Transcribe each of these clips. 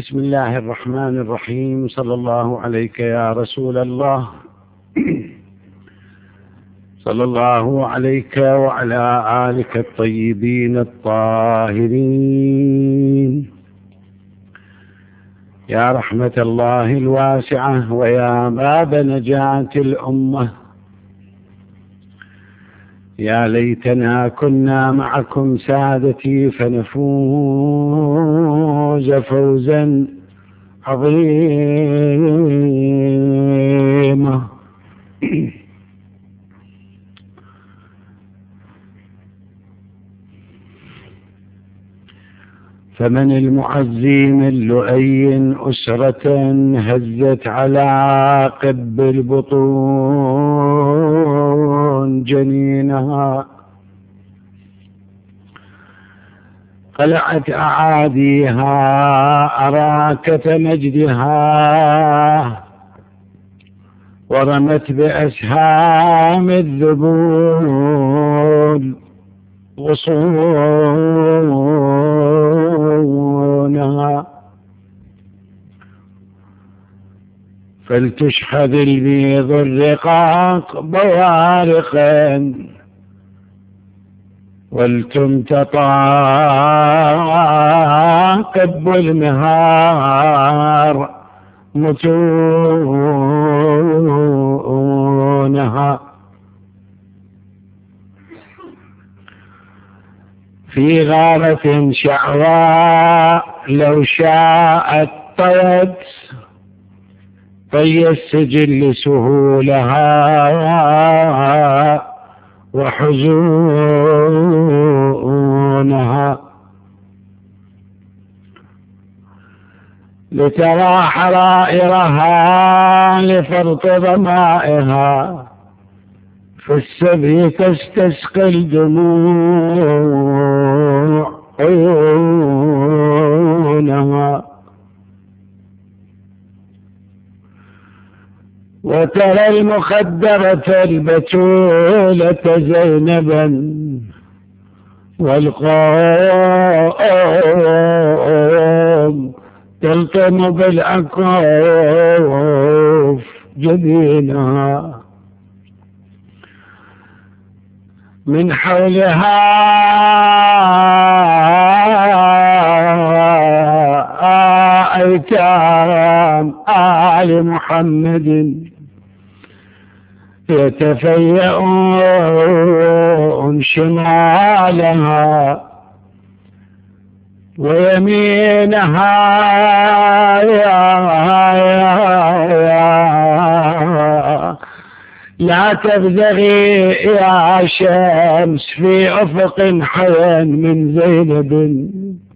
بسم الله الرحمن الرحيم. صلى الله عليك يا رسول الله. صلى الله عليك وعلى آلك الطيبين الطاهرين. يا رحمة الله الواسعة ويا باب نجاة الأمة، يا ليتنا كنا معكم سادتي فنفوز فوزا عظيما. فمن المعزي من لؤي أسرة هزت على قب البطون جنينها، قلعت أعاديها أراكة مجدها، ورمت بأسهام الذبول غصونها، فلتشحذ البيض الرقاق بوارقا، ولتمتطى قب المهار متونها. في غابة شعواء لو شاءت طي السجل سهولها وحزونها، لترى حرائرها لفرط ظمائها، في السبي تستسقي الدموع عيونها، وترى المخدرة البتولة زينبا والقوم تلطم بالأكوف جبينها، من حولها أيتام آل محمد يتفيئون شمالها ويمينها، لا تبزغي يا شمس في أفق حيا من زينب،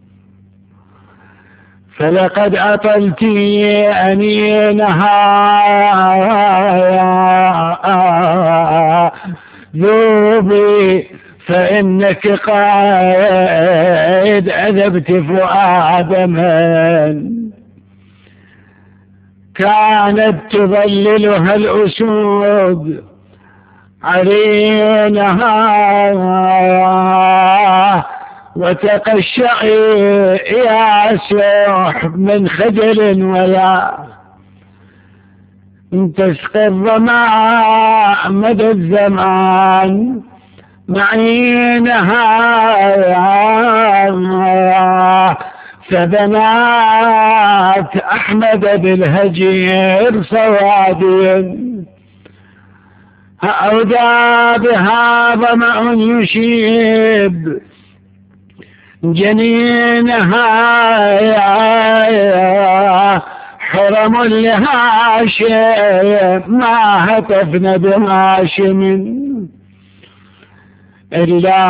فلقد أطلت أنينها ذوبي، فإنك قد أذبت فؤاد من كانت تظللها الأسود عرينها، وتقشعي يا سحب من خجل ولا تسقي الظماء مدى الزمان معينها، فبنات أحمد بالهجير صوادي، أودى بها ظمأ يشيب جنينها، حرم لهاشم ما هتفن بهاشم إلا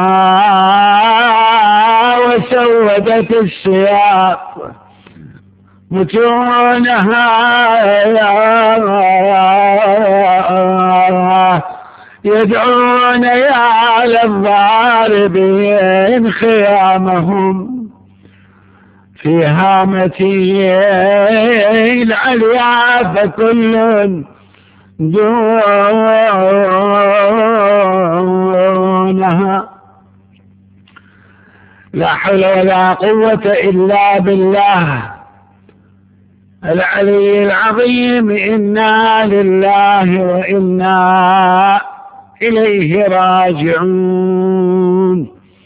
وسودت السياق متونها، يدعون يا للضاربين خيامهم في هامتي العليا، فكل دونها. لا حول ولا قوة إلا بالله. العلي العظيم. إنا لله وإنا إليه راجعون.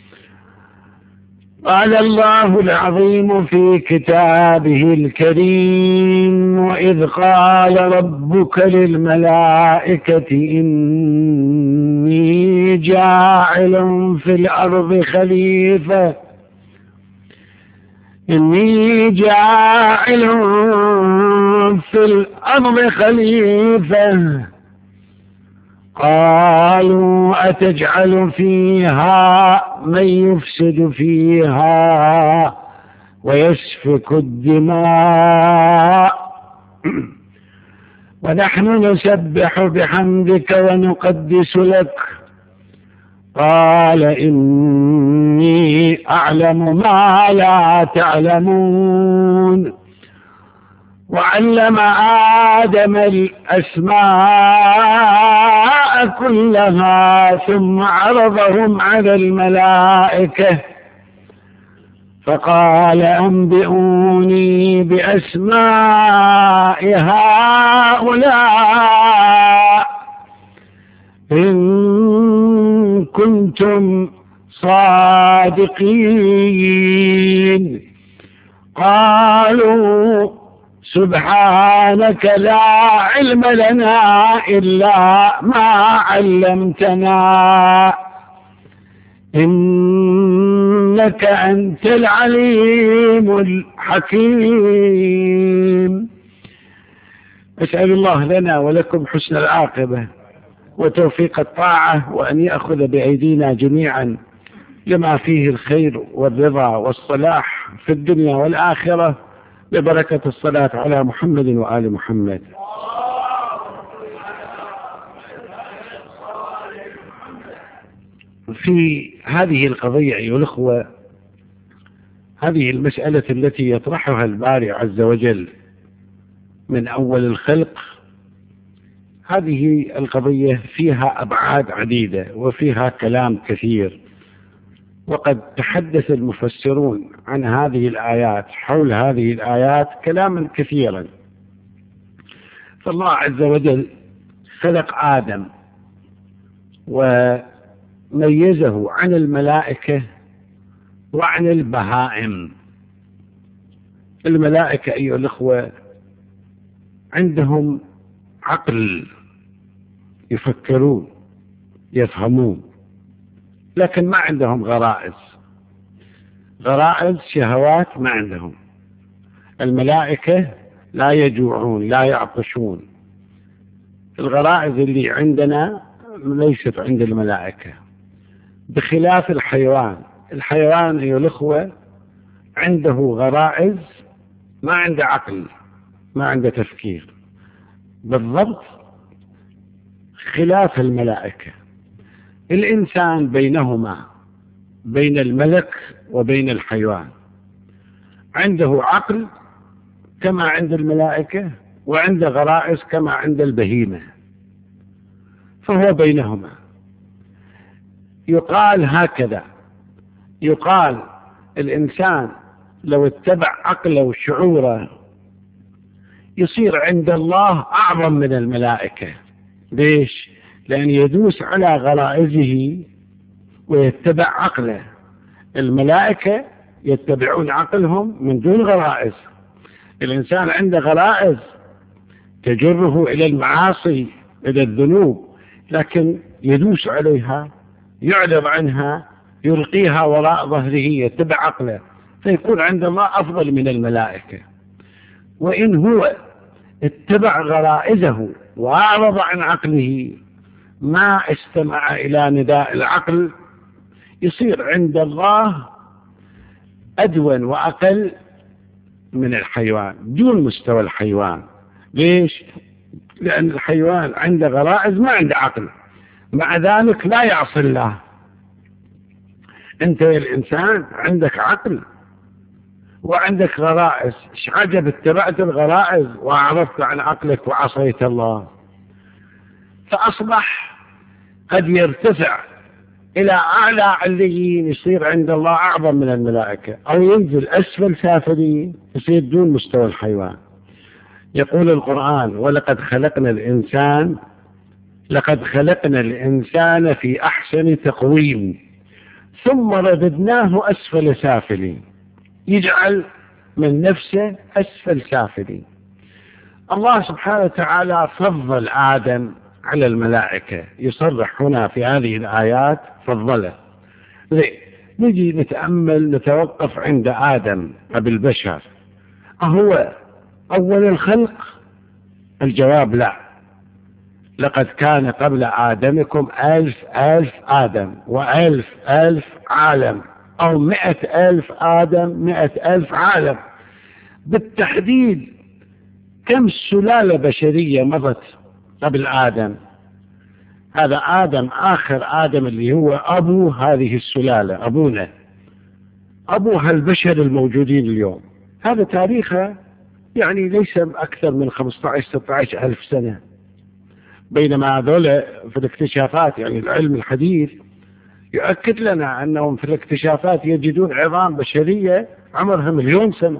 قال الله العظيم في كتابه الكريم: وإذ قال ربك للملائكة إني جاعل في الأرض خليفة قالوا أتجعل فيها من يفسد فيها ويسفك الدماء ونحن نسبح بحمدك ونقدس لك؟ قال إني أعلم ما لا تعلمون. وعلم آدم الأسماء كلها ثم عرضهم على الملائكة فقال أنبئوني بأسماء هؤلاء إن كنتم صادقين. قالوا سبحانك لا علم لنا إلا ما علمتنا إنك أنت العليم الحكيم. أسأل الله لنا ولكم حسن العاقبة وتوفيق الطاعة، وأن يأخذ بأيدينا جميعا لما فيه الخير والرضا والصلاح في الدنيا والآخرة، ببركة الصلاة على محمد وآل محمد. في هذه القضية أيها الأخوة، هذه المسألة التي يطرحها الباري عز وجل من أول الخلق، هذه القضية فيها أبعاد عديدة وفيها كلام كثير، وقد تحدث المفسرون عن هذه الآيات حول هذه الآيات كلاما كثيرا. فالله عز وجل خلق آدم وميزه عن الملائكة وعن البهائم. الملائكة أيها الأخوة عندهم عقل، يفكرون يفهمون، لكن ما عندهم غرائز شهوات ما عندهم. الملائكة لا يجوعون لا يعطشون. الغرائز اللي عندنا ليست عند الملائكة، بخلاف الحيوان. الحيوان أيها الأخوة عنده غرائز، ما عنده عقل، ما عنده تفكير، بالضبط خلاف الملائكة. الإنسان بينهما، بين الملك وبين الحيوان، عنده عقل كما عند الملائكة، وعنده غرائز كما عند البهيمة، فهو بينهما. يقال هكذا، يقال الإنسان لو اتبع عقله وشعوره يصير عند الله أعظم من الملائكة. ليش؟ لأن يدوس على غرائزه ويتبع عقله. الملائكة يتبعون عقلهم من دون غرائز. الإنسان عنده غرائز تجره إلى المعاصي، إلى الذنوب، لكن يدوس عليها، يعرض عنها، يلقيها وراء ظهره، يتبع عقله، فيكون عند الله أفضل من الملائكة. وإن هو اتبع غرائزه وأعرض عن عقله، ما استمع إلى نداء العقل، يصير عند الله أدون وأقل من الحيوان، دون مستوى الحيوان. ليش؟ لأن الحيوان عنده غرائز ما عنده عقل، مع ذلك لا يعصي الله. أنت يا الإنسان عندك عقل وعندك غرائز، إيش عجب اتبعت الغرائز وأعرضت عن عقلك وعصيت الله، فأصبح قد يرتفع إلى أعلى عليين، يصير عند الله أعظم من الملائكة، أو ينزل أسفل سافلين، يصير دون مستوى الحيوان. يقول القرآن: لقد خلقنا الإنسان في أحسن تقويم ثم رددناه أسفل سافلين. يجعل من نفسه أسفل سافلين. الله سبحانه وتعالى فضل آدم على الملائكة، يصرح هنا في هذه الآيات فضله. نجي نتأمل، نتوقف عند آدم أبي البشر، أهو أول الخلق؟ الجواب لا. لقد كان قبل آدمكم 1000 آدم و1000 عالم، أو 100,000 آدم 100,000 عالم. بالتحديد كم سلالة بشرية مضت قبل آدم؟ هذا آدم آخر آدم اللي هو أبو هذه السلالة، أبونا، أبو هالبشر الموجودين اليوم. هذا تاريخه يعني ليس أكثر من 15-16 ألف سنة. بينما هذول في الاكتشافات، يعني العلم الحديث يؤكد لنا أنهم في الاكتشافات يجدون عظام بشرية عمرها 1,000,000 سنة،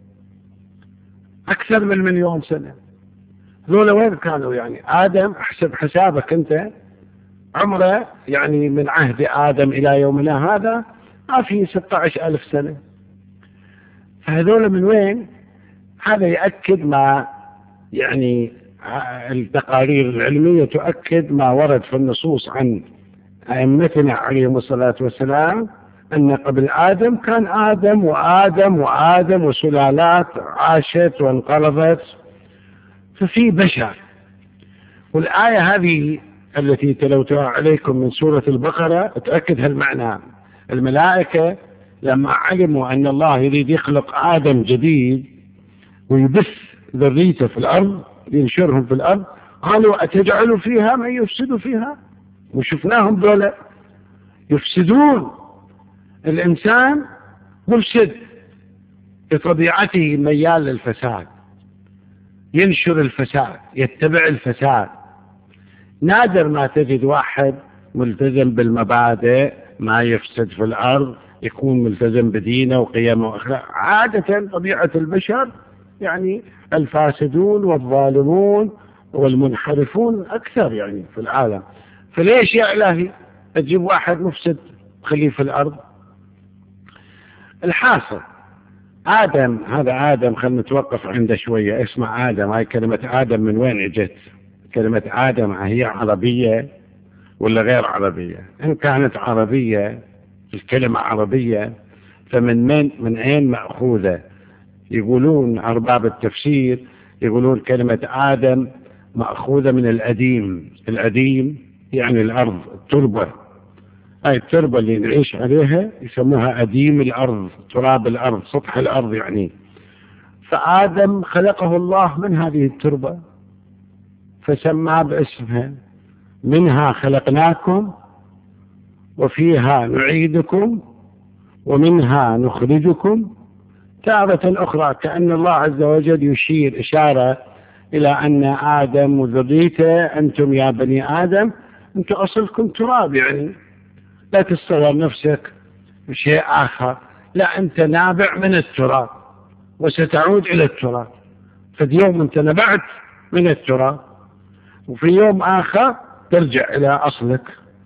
أكثر من 1,000,000 سنة. ذولا وين كانوا؟ يعني آدم احسب حسابك أنت عمره يعني من عهد آدم إلى يومنا هذا ما في 16,000 سنة. فهذول من وين؟ هذا يأكد ما يعني التقارير العلمية تؤكد ما ورد في النصوص عن أئمتنا عليهم الصلاة والسلام، أن قبل آدم كان آدم وآدم وآدم وسلالات عاشت وانقرضت، ففي بشر. والآية هذه التي تلوتها عليكم من سورة البقرة تؤكد هالمعنى. الملائكة لما علموا أن الله يريد يخلق آدم جديد ويبث ذريته في الأرض، ينشرهم في الأرض، قالوا: أتجعل فيها من يفسد فيها؟ وشفناهم دولة يفسدون. الإنسان مفسد بطبيعته، ميال للفساد، ينشر الفساد، يتبع الفساد. نادر ما تجد واحد ملتزم بالمبادئ ما يفسد في الأرض، يكون ملتزم بدينه وقيمه وأخلاقه. عادة طبيعة البشر يعني الفاسدون والظالمون والمنحرفون أكثر يعني في العالم. فليش يا إلهي تجيب واحد مفسد تخليه في الأرض؟ الحاصل آدم، هذا آدم خلنا نتوقف عنده شوية. اسمع آدم، هاي كلمة آدم من وين اجت؟ كلمة آدم هي عربية ولا غير عربية؟ إن كانت عربية، الكلمة عربية، من أين مأخوذة؟ يقولون أرباب التفسير يقولون كلمة آدم مأخوذة من الأديم. الأديم يعني الأرض، التربة. هاي التربة اللي نعيش عليها يسموها أديم الأرض، تراب الأرض، سطح الأرض يعني. فآدم خلقه الله من هذه التربة فسماه باسمها: منها خلقناكم وفيها نعيدكم ومنها نخرجكم تارة أخرى. كأن الله عز وجل يشير إشارة إلى أن آدم وذريته، أنتم يا بني آدم أنتم أصلكم تراب، يعني لا تتصور نفسك بشيء آخر، لا، أنت نابع من التراب وستعود إلى التراب. ففي يوم أنت نبعت من التراب، وفي يوم آخر ترجع إلى أصلك.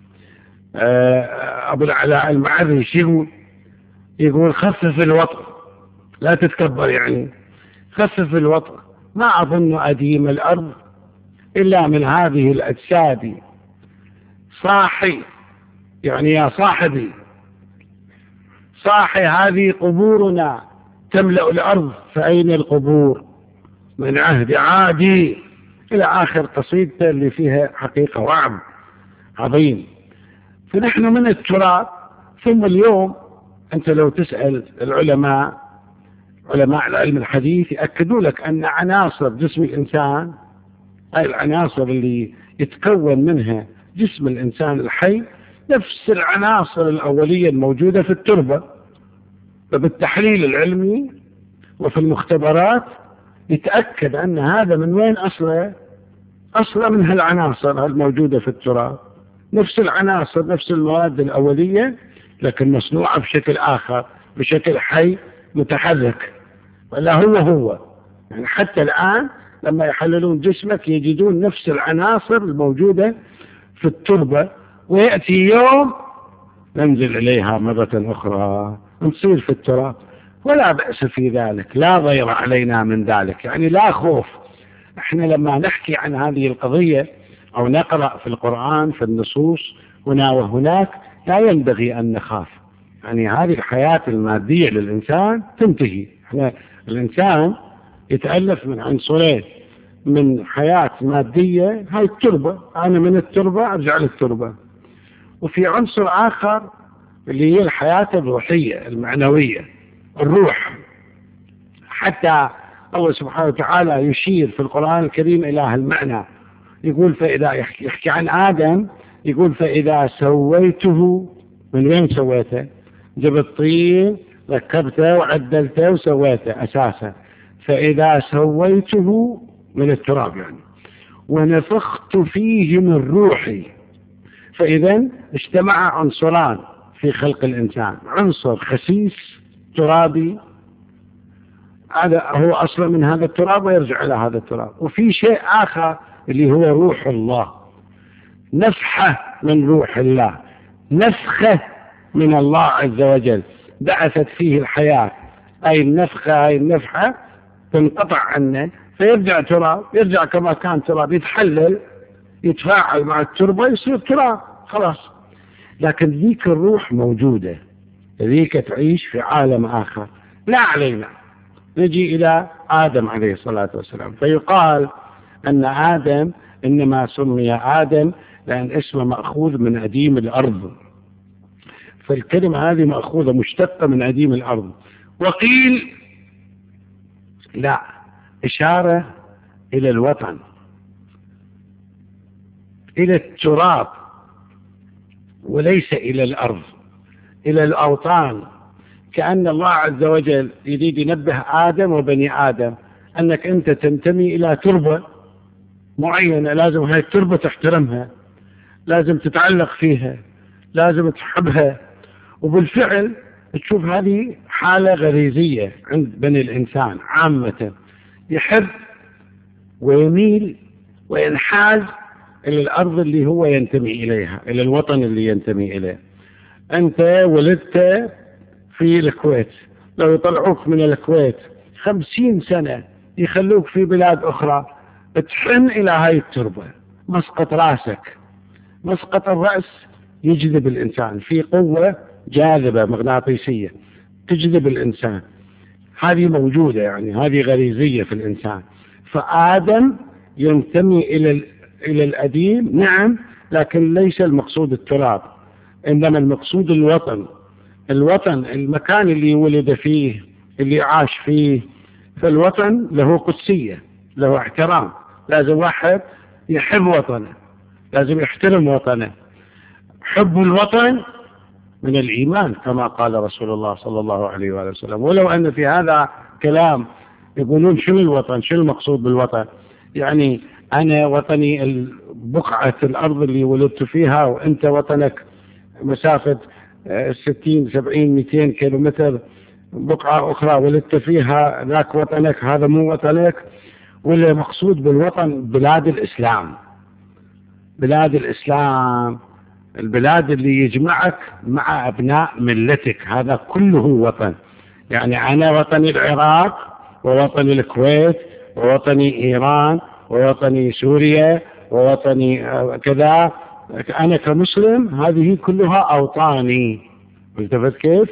أبو العلاء المعري يقول خفف الوطء، لا تتكبر، يعني خفف الوطء. ما أظن أديم الأرض إلا من هذه الأجساد صاحي، يعني يا صاحبي صاحي، هذه قبورنا تملأ الأرض، فأين القبور من عهد عادي، إلى آخر قصيدته اللي فيها حقيقة وعظ عظيم. فنحن من التراب. ثم اليوم أنت لو تسأل العلماء، علماء العلم الحديث، يأكدوا لك أن عناصر جسم الإنسان، هاي العناصر اللي يتكون منها جسم الإنسان الحي، نفس العناصر الأولية الموجودة في التربة. فبالتحليل العلمي وفي المختبرات يتأكد أن هذا من وين أصله من هالعناصر الموجودة في التراب، نفس العناصر، نفس المواد الأولية، لكن مصنوعة بشكل آخر، بشكل حي متحرك. ولا هو يعني حتى الآن لما يحللون جسمك يجدون نفس العناصر الموجودة في التربة، ويأتي يوم ننزل إليها مرة أخرى نصير في التراب، ولا بأس في ذلك، لا ضير علينا من ذلك، يعني لا خوف. احنا لما نحكي عن هذه القضية أو نقرأ في القرآن في النصوص هنا وهناك لا ينبغي أن نخاف. يعني هذه الحياة المادية للإنسان تنتهي. الإنسان يتألف من عنصرين، من حياة مادية هاي التربة، أنا من التربة أرجع للتربة، وفي عنصر آخر اللي هي الحياة الروحية المعنوية، الروح. حتى الله سبحانه وتعالى يشير في القرآن الكريم إلى المعنى، يقول فإذا يحكي عن آدم يقول فإذا سويته، من وين سويته؟ جبت طين ركبته وعدلته وسويته أساسا، فإذا سويته من التراب يعني ونفخت فيه من روحي. فإذا اجتمع عنصران في خلق الإنسان، عنصر خسيس ترابي هذا هو أصلا من هذا التراب ويرجع إلى هذا التراب، وفي شيء آخر اللي هو روح الله، نفحة من روح الله، نفخة من الله عز وجل بعثت فيه الحياة، أي النفخة أي النفحة تنقطع عنه فيرجع تراب، يرجع كما كان تراب، يتحلل يتفاعل مع التربة يصير تراب خلاص. لكن ذيك الروح موجودة، ذيك تعيش في عالم آخر. لا علينا نجي إلى آدم عليه الصلاة والسلام، فيقال أن آدم إنما سمي آدم لأن اسمه مأخوذ من أديم الأرض، فالكلمة هذه مأخوذة مشتقة من أديم الأرض. وقيل لا، إشارة إلى الوطن، إلى التراب، وليس إلى الأرض، إلى الأوطان. كأن الله عز وجل يريد ينبه آدم وبني آدم أنك أنت تنتمي إلى تربة معينة، لازم هاي التربة تحترمها، لازم تتعلق فيها، لازم تحبها. وبالفعل تشوف هذه حالة غريزية عند بني الإنسان عامة، يحب ويميل وينحاز إلى الأرض اللي هو ينتمي إليها، إلى الوطن اللي ينتمي إليه. أنت ولدت في الكويت، لو يطلعوك من الكويت 50 سنة يخلوك في بلاد أخرى تحن إلى هاي التربة. مسقط رأسك، مسقط الرأس يجذب الإنسان، في قوة جاذبة مغناطيسية تجذب الإنسان، هذه موجودة، يعني هذه غريزية في الإنسان. فآدم ينتمي إلى الأديم نعم، لكن ليس المقصود التراب، إنما المقصود الوطن. الوطن المكان اللي ولد فيه، اللي عاش فيه. فالوطن له قدسية، له احترام، لازم واحد يحب وطنه، لازم يحترم وطنه. حب الوطن من الإيمان كما قال رسول الله صلى الله عليه وآله وسلم. ولو أن في هذا كلام يقولون شنو الوطن، شنو المقصود بالوطن؟ يعني أنا وطني بقعة الأرض اللي ولدت فيها، وأنت وطنك مسافة 60 70 200 كيلومتر بقعة أخرى ولدت فيها، ذاك وطنك، هذا مو وطنك. ولا مقصود بالوطن بلاد الإسلام، بلاد الإسلام، البلاد اللي يجمعك مع أبناء ملتك، هذا كله وطن. يعني أنا وطني العراق، ووطني الكويت، ووطني إيران، ووطني سوريا، ووطني كذا. أنا كمسلم هذه كلها أوطاني. التفت كيف؟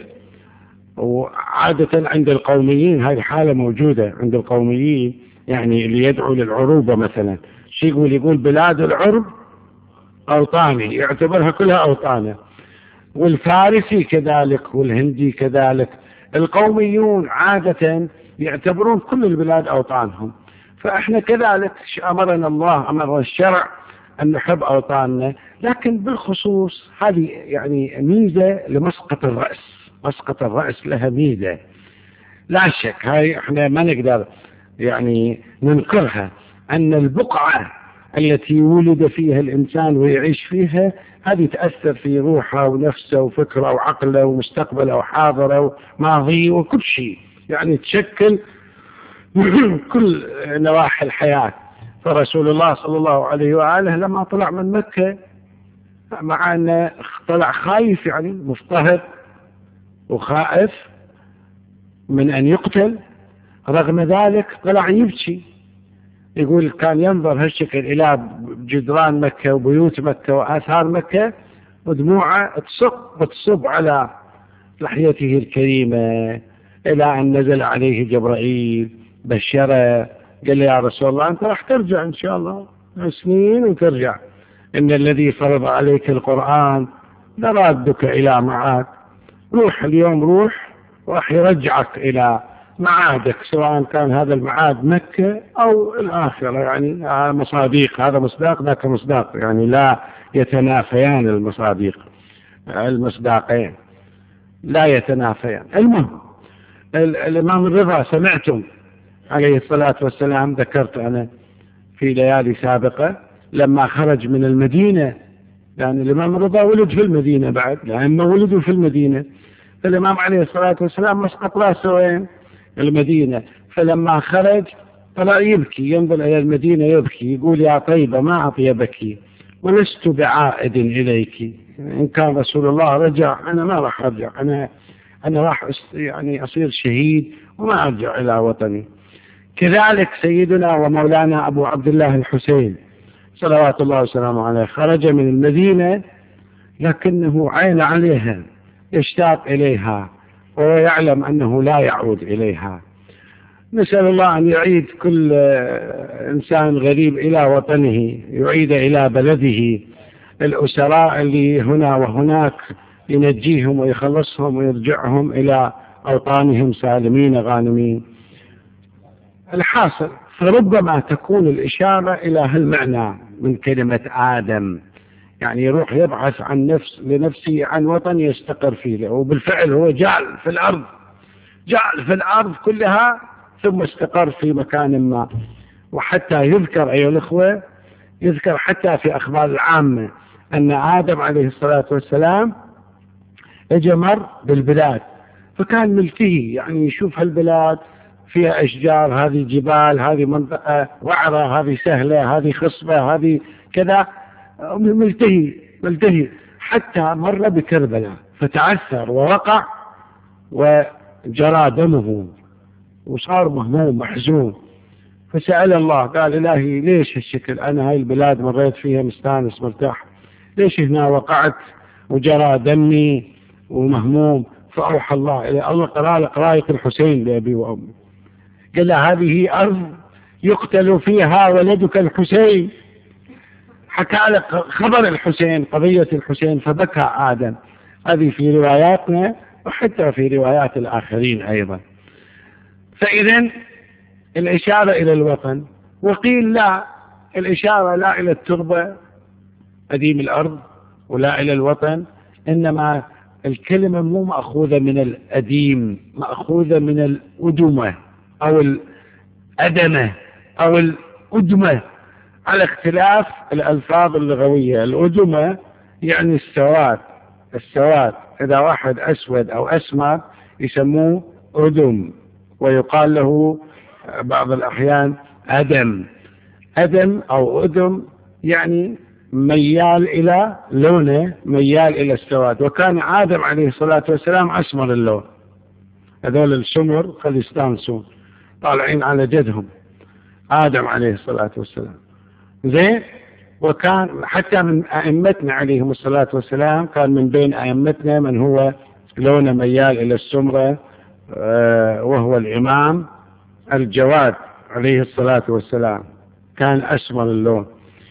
وعادة عند القوميين هذه حالة موجودة عند القوميين، يعني اللي يدعو للعروبة مثلا، شيء يقول بلاد العرب أوطاني، يعتبرها كلها أوطانه. والفارسي كذلك، والهندي كذلك. القوميون عادة يعتبرون كل البلاد أوطانهم. فإحنا كذلك أمرنا الله، أمر الشرع أن نحب أوطاننا، لكن بالخصوص هذه يعني ميزة لمسقط الرأس. مسقط الرأس لها ميزة لا شك، هاي إحنا ما نقدر يعني ننكرها، أن البقعة التي ولد فيها الإنسان ويعيش فيها هذه تأثر في روحه ونفسه وفكره وعقله ومستقبله وحاضره وماضيه وكل شيء، يعني تشكل كل نواحي الحياة. فرسول الله صلى الله عليه وآله لما طلع من مكة، مع أنه طلع خايف، يعني مضطهد وخائف من أن يقتل، رغم ذلك طلع يبكي، يقول كان ينظر هالشكل إلى جدران مكة وبيوت مكة وآثار مكة، ودموعه تصب على لحيته الكريمة، إلى أن نزل عليه جبرائيل بشره، قال له يا رسول الله أنت راح ترجع إن شاء الله سنين وترجع، إن الذي فرض عليك القرآن لرادك إلى معاد، روح اليوم روح، راح يرجعك إلى معادك، سواء كان هذا المعاد مكة أو الآخرة، يعني مصاديق، هذا مصداق ذاك مصداق، يعني لا يتنافيان المصداقين لا يتنافيان. المهم الإمام الرضا سمعتم عليه الصلاة والسلام، ذكرت أنا في ليالي سابقة لما خرج من المدينة، يعني الإمام الرضا ولد في المدينة بعد، لأنه ولدوا في المدينة، فالإمام عليه الصلاة والسلام مسقط راسه وين؟ المدينة. فلما خرج طلع يبكي، ينظر إلى المدينة يبكي، يقول يا طيبة ما أطيبك ولست بعائد إليك، إن كان رسول الله رجع أنا ما راح أرجع، أنا راح يعني أصير شهيد وما أرجع إلى وطني. كذلك سيدنا ومولانا أبو عبد الله الحسين صلوات الله وسلامه عليه، خرج من المدينة لكنه عين عليها، يشتاق إليها ويعلم أنه لا يعود إليها. نسأل الله أن يعيد كل إنسان غريب إلى وطنه، يعيد إلى بلده، الأسراء اللي هنا وهناك ينجيهم ويخلصهم ويرجعهم إلى أوطانهم سالمين غانمين. الحاصل فربما تكون الإشارة إلى هالمعنى من كلمة آدم، يعني يروح يبحث عن لنفسه عن وطن يستقر فيه، وبالفعل هو جعل في الأرض كلها ثم استقر في مكان ما. وحتى يذكر أيها الأخوة، يذكر حتى في أخبار العامة أن آدم عليه الصلاة والسلام اجمر بالبلاد، فكان ملتهي، يعني يشوف هالبلاد فيها أشجار، هذه جبال، هذه منطقة وعرة، هذه سهلة، هذه خصبة، هذه كذا، ملتهي حتى مر بكربلاء فتعثر ووقع وجرى دمه وصار مهموم محزون، فسأل الله قال إلهي ليش هالشكل، أنا هاي البلاد مريت فيها مستانس مرتاح، ليش هنا وقعت وجرى دمي ومهموم؟ فأوحى الله إلى الله قراية الحسين لأبي وأمي، قال له هذه أرض يقتل فيها ولدك الحسين، حكى لك خبر الحسين، قضية الحسين، فبكى آدم. هذه في رواياتنا وحتى في روايات الآخرين أيضا. فإذا الإشارة إلى الوطن، وقيل لا، الإشارة لا إلى التربة قديم الأرض ولا إلى الوطن، إنما الكلمة مو مأخوذة من القديم، مأخوذة من الأدمة أو الأدمة أو الأدمة، على اختلاف الألفاظ اللغوية. الأدمة يعني السواد، إذا واحد أسود أو أسمر يسموه أدم، ويقال له بعض الأحيان أدم أو أدم، يعني ميال إلى لونه، ميال إلى السواد. وكان آدم عليه الصلاة والسلام أسمر اللون، هذول السمر قد يستانسون طالعين على جدهم آدم عليه الصلاة والسلام زين. وكان حتى من أئمتنا عليهم الصلاة والسلام، كان من بين أئمتنا من هو لونه ميال إلى السمرة، وهو الإمام الجواد عليه الصلاة والسلام، كان أسمر اللون.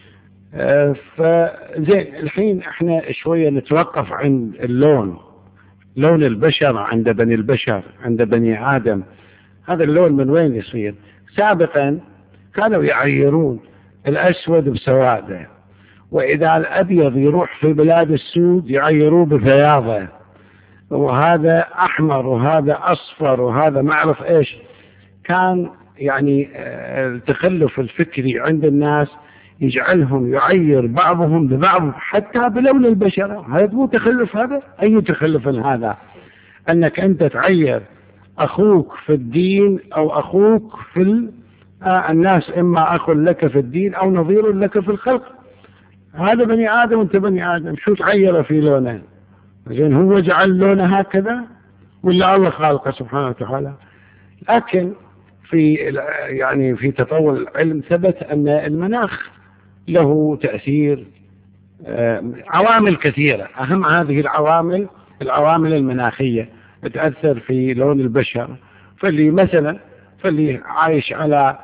فزين الحين احنا شوية نتوقف عند لون البشر عند بني البشر، عند بني آدم. هذا اللون من وين يصير؟ سابقا كانوا يعيرون الأسود بسواده، وإذا الأبيض يروح في بلاد السود يعيروه ببياضه، وهذا أحمر وهذا أصفر وهذا ما أعرف إيش. كان يعني التخلف الفكري عند الناس يجعلهم يعير بعضهم ببعض حتى بلون البشرة. هذا مو تخلف، هذا أي تخلف هذا؟ أنك أنت تعير أخوك في الدين أو أخوك في الناس، إما أخ لك في الدين أو نظير لك في الخلق. هذا بني آدم وأنت بني آدم، شو تغير في لونه؟ زين هو جعل لونه هكذا ولا الله خالقه سبحانه وتعالى؟ لكن في تطور العلم ثبت أن المناخ له تأثير، عوامل كثيرة. أهم هذه العوامل المناخية تأثر في لون البشر. فاللي عايش على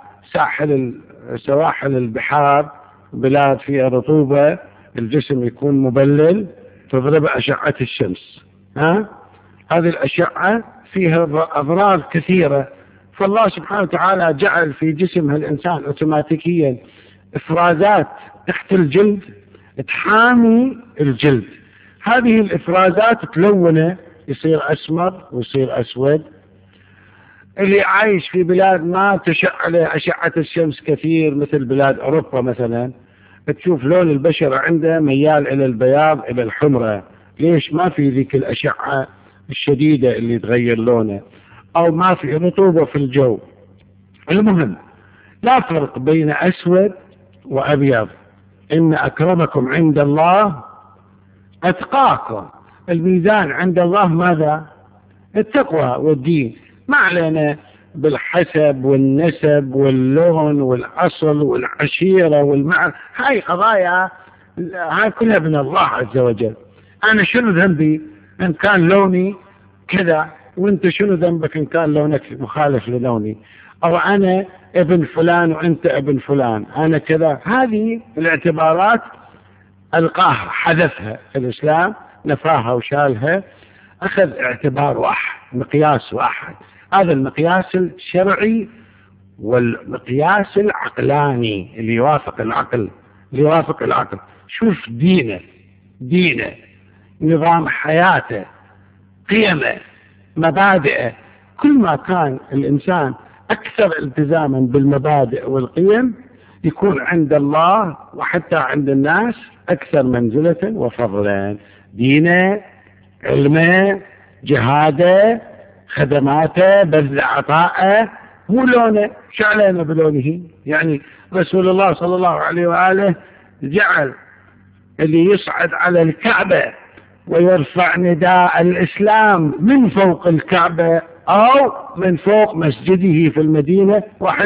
سواحل البحار، بلاد فيها رطوبة، الجسم يكون مبلل، تضرب أشعة الشمس. هذه الأشعة فيها أضرار كثيرة، فالله سبحانه وتعالى جعل في جسم الإنسان أوتوماتيكيا إفرازات تحت الجلد تحامي الجلد. هذه الإفرازات تلونه، يصير أسمر ويصير أسود. اللي عايش في بلاد ما تشعل أشعة الشمس كثير مثل بلاد أوروبا مثلا، تشوف لون البشرة عنده ميال إلى البياض إلى الحمرة. ليش؟ ما في ذيك الأشعة الشديدة اللي تغير لونه، أو ما في رطوبة في الجو. المهم، لا فرق بين أسود وأبيض، إن أكرمكم عند الله أتقاكم. الميزان عند الله ماذا؟ التقوى والدين. ما علينا بالحسب والنسب واللون والأصل والعشيرة هاي قضايا، هاي كلها من الله عز وجل. أنا شنو ذنبي إن كان لوني كذا، وانت شنو ذنبك إن كان لونك مخالف للوني؟ أو أنا ابن فلان وانت ابن فلان، أنا كذا. هذه الاعتبارات ألقاها، حذفها الإسلام، نفاها وشالها، أخذ اعتبار واحد، مقياس واحد. هذا المقياس الشرعي والمقياس العقلاني اللي يوافق العقل. شوف دينه، نظام حياته، قيمه، مبادئه. كل ما كان الإنسان أكثر التزاما بالمبادئ والقيم، يكون عند الله وحتى عند الناس أكثر منزلة وفضلا. دينه، علمه، جهاده، خدماته، بذل عطاءه، مو لونه. شو علينا بلونه؟ يعني رسول الله صلى الله عليه وآله جعل اللي يصعد على الكعبة ويرفع نداء الإسلام من فوق الكعبة أو من فوق مسجده في المدينة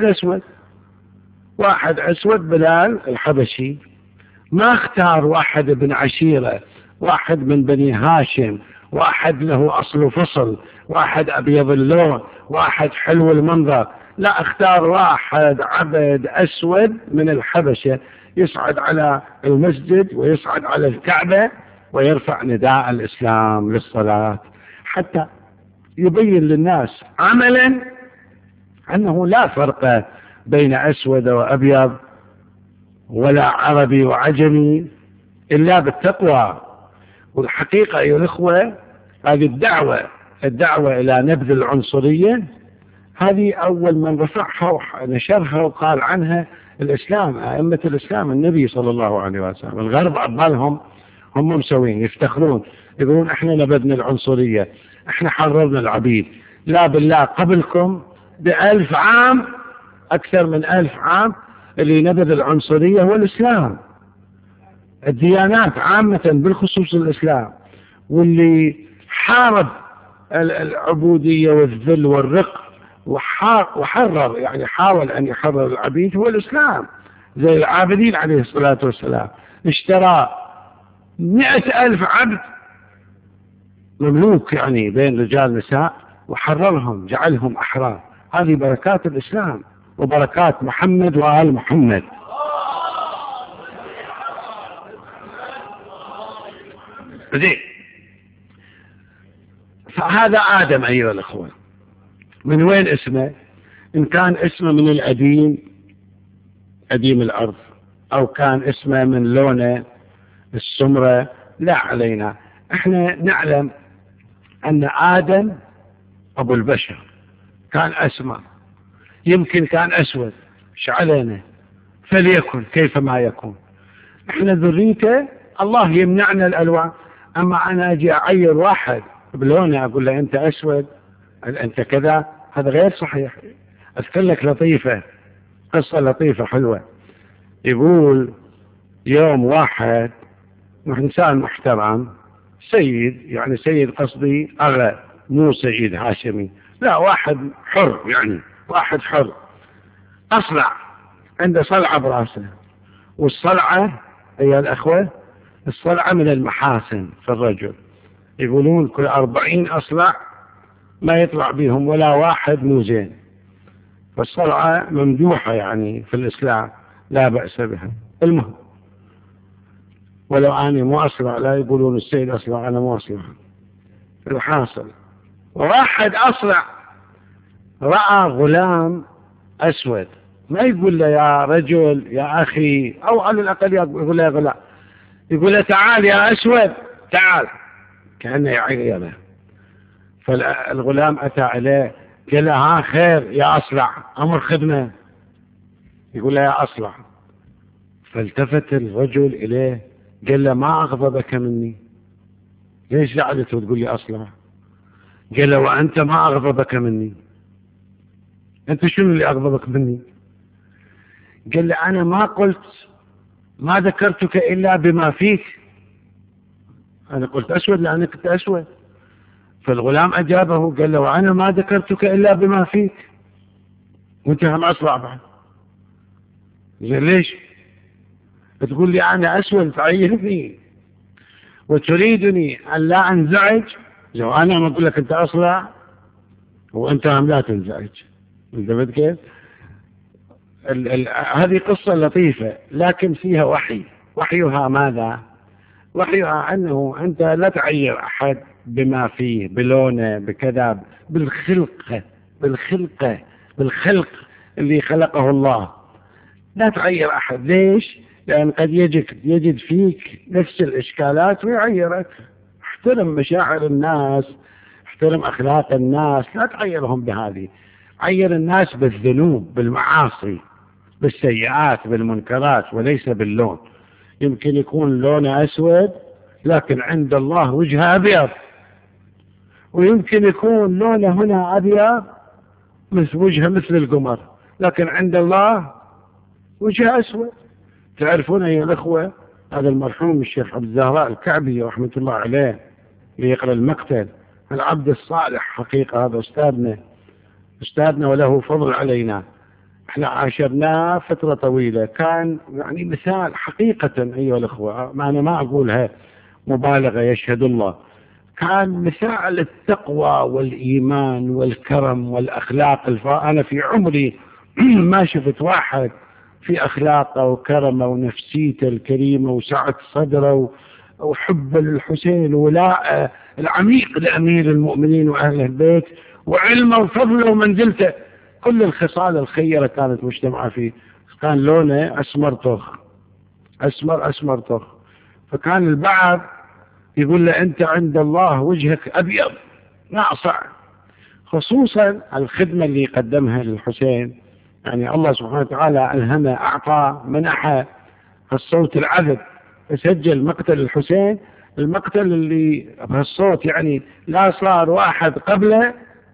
واحد أسود بلال الحبشي. ما اختار واحد ابن عشيرة، واحد من بني هاشم، واحد له أصل فصل، واحد أبيض اللون، واحد حلو المنظر. لا، اختار واحد عبد أسود من الحبشة يصعد على المسجد ويصعد على الكعبة ويرفع نداء الإسلام للصلاة، حتى يبين للناس عملا أنه لا فرق بين أسود وأبيض ولا عربي وعجمي إلا بالتقوى. والحقيقة أيها الأخوة، هذه الدعوة إلى نبذ العنصرية، هذه أول من رفعها ونشرها وقال عنها الإسلام، أئمة الإسلام، النبي صلى الله عليه وسلم. الغرب عبالهم، هم مسوين، يفتخرون، يقولون احنا نبذنا العنصرية، احنا حررنا العبيد. لا بالله، قبلكم ب1000 عام، أكثر من 1000 عام، اللي نبذ العنصرية هو الإسلام. الديانات عامة بالخصوص الإسلام، واللي حارب العبودية والذل والرق وحرر، يعني حاول أن يحرر العبيد، هو الإسلام. زي العابدين عليه الصلاة والسلام، اشترى 100,000 عبد مملوك، يعني بين رجال نساء، وحررهم، جعلهم أحرار. هذه بركات الإسلام وبركات محمد وآل محمد. زين، فهذا آدم أيها الأخوة. من وين اسمه؟ إن كان اسمه من القديم، قديم الأرض، أو كان اسمه من لونه السمرة، لا علينا. احنا نعلم أن آدم أبو البشر كان أسمر، يمكن كان أسود، ايش علينا؟ فليكن كيفما يكون. احنا ذريته، الله يمنعنا الألوان. أما أنا أجي أعير واحد بلونه أقول له أنت أسود، هل أنت كذا؟ هذا غير صحيح. أذكر لك لطيفة، قصة لطيفة حلوة. يقول يوم واحد إنسان محترم، سيد، يعني سيد قصدي أغا، مو سيد هاشمي، لا، واحد حر، يعني واحد حر، أصلع، عنده صلعة براسه. والصلعة أيها الأخوة، الصلعة من المحاسن في الرجل. يقولون كل 40 أصلع ما يطلع بهم ولا واحد مو زين. فالصلعة ممدوحة يعني في الإسلام، لا بأس بها. المهم، ولو أنا مو أصلع لا يقولون السيد أصلع، أنا مو أصلع. الحاصل، واحد أصلع رأى غلام أسود، ما يقول له يا رجل يا أخي، أو على الأقل يقول له يا غلام، يقول له تعال يا أسود تعال، كأنه يعيره. فالغلام أتى عليه قال له ها خير يا أصلع، أمر خدمة. يقول له يا أصلع. فالتفت الرجل إليه قال له ما أغضبك مني؟ ليش زعلت وتقول لي أصلع؟ قال له وأنت ما أغضبك مني؟ أنت شنو اللي أغضبك مني؟ قال له أنا ما قلت، ما ذكرتك إلا بما فيك. أنا قلت أسود لأنك كنت أسود. فالغلام أجابه قال له وأنا ما ذكرتك إلا بما فيك، وأنت هم أصلع بعد. قال ليش تقول لي أنا أسود تعيرني وتريدني أن لا أنزعج؟ لو أنا ما أقول لك أنت أصلع وأنت هم لا تنزعج. انتبهت كيف؟ هذه قصة لطيفة لكن فيها وحي. وحيها ماذا؟ وحيها أنه أنت لا تعير أحد بما فيه، بلونه، بكذا، بالخلق اللي خلقه الله. لا تعير أحد. ليش؟ لأن قد يجد فيك نفس الإشكالات ويعيرك. احترم مشاعر الناس، احترم أخلاق الناس، لا تعيرهم بهذه. عير الناس بالذنوب، بالمعاصي، بالسيئات، بالمنكرات، وليس باللون. يمكن يكون لونه أسود لكن عند الله وجهه أبيض، ويمكن يكون لونه هنا أبيض مثل وجهه مثل القمر، لكن عند الله وجهه أسود. تعرفون أيها الأخوة، هذا المرحوم الشيخ عبد الزهراء الكعبي رحمة الله عليه اللي يقرأ المقتل، العبد الصالح حقيقة، هذا أستاذنا وله فضل علينا. احنا عاشرناه فترة طويلة، كان يعني مثال حقيقة أيها الأخوة، أنا ما أقولها مبالغة، يشهد الله، كان مثال التقوى والإيمان والكرم والأخلاق. أنا في عمري ما شفت واحد في أخلاقه وكرمه ونفسيته الكريمة وسعة صدره وحب للحسين وولاء العميق لأمير المؤمنين وأهل البيت وعلمه وفضله ومنزلته. كل الخصال الخيرة كانت مجتمعة فيه. كان لونه أسمر طخ، أسمر طخ. فكان البعض يقول له أنت عند الله وجهك أبيض ناصع، خصوصا الخدمة اللي قدمها للحسين. يعني الله سبحانه وتعالى ألهمه، أعطى، منحه الصوت العذب، فسجل مقتل الحسين، المقتل اللي بهالصوت يعني لا صار واحد قبله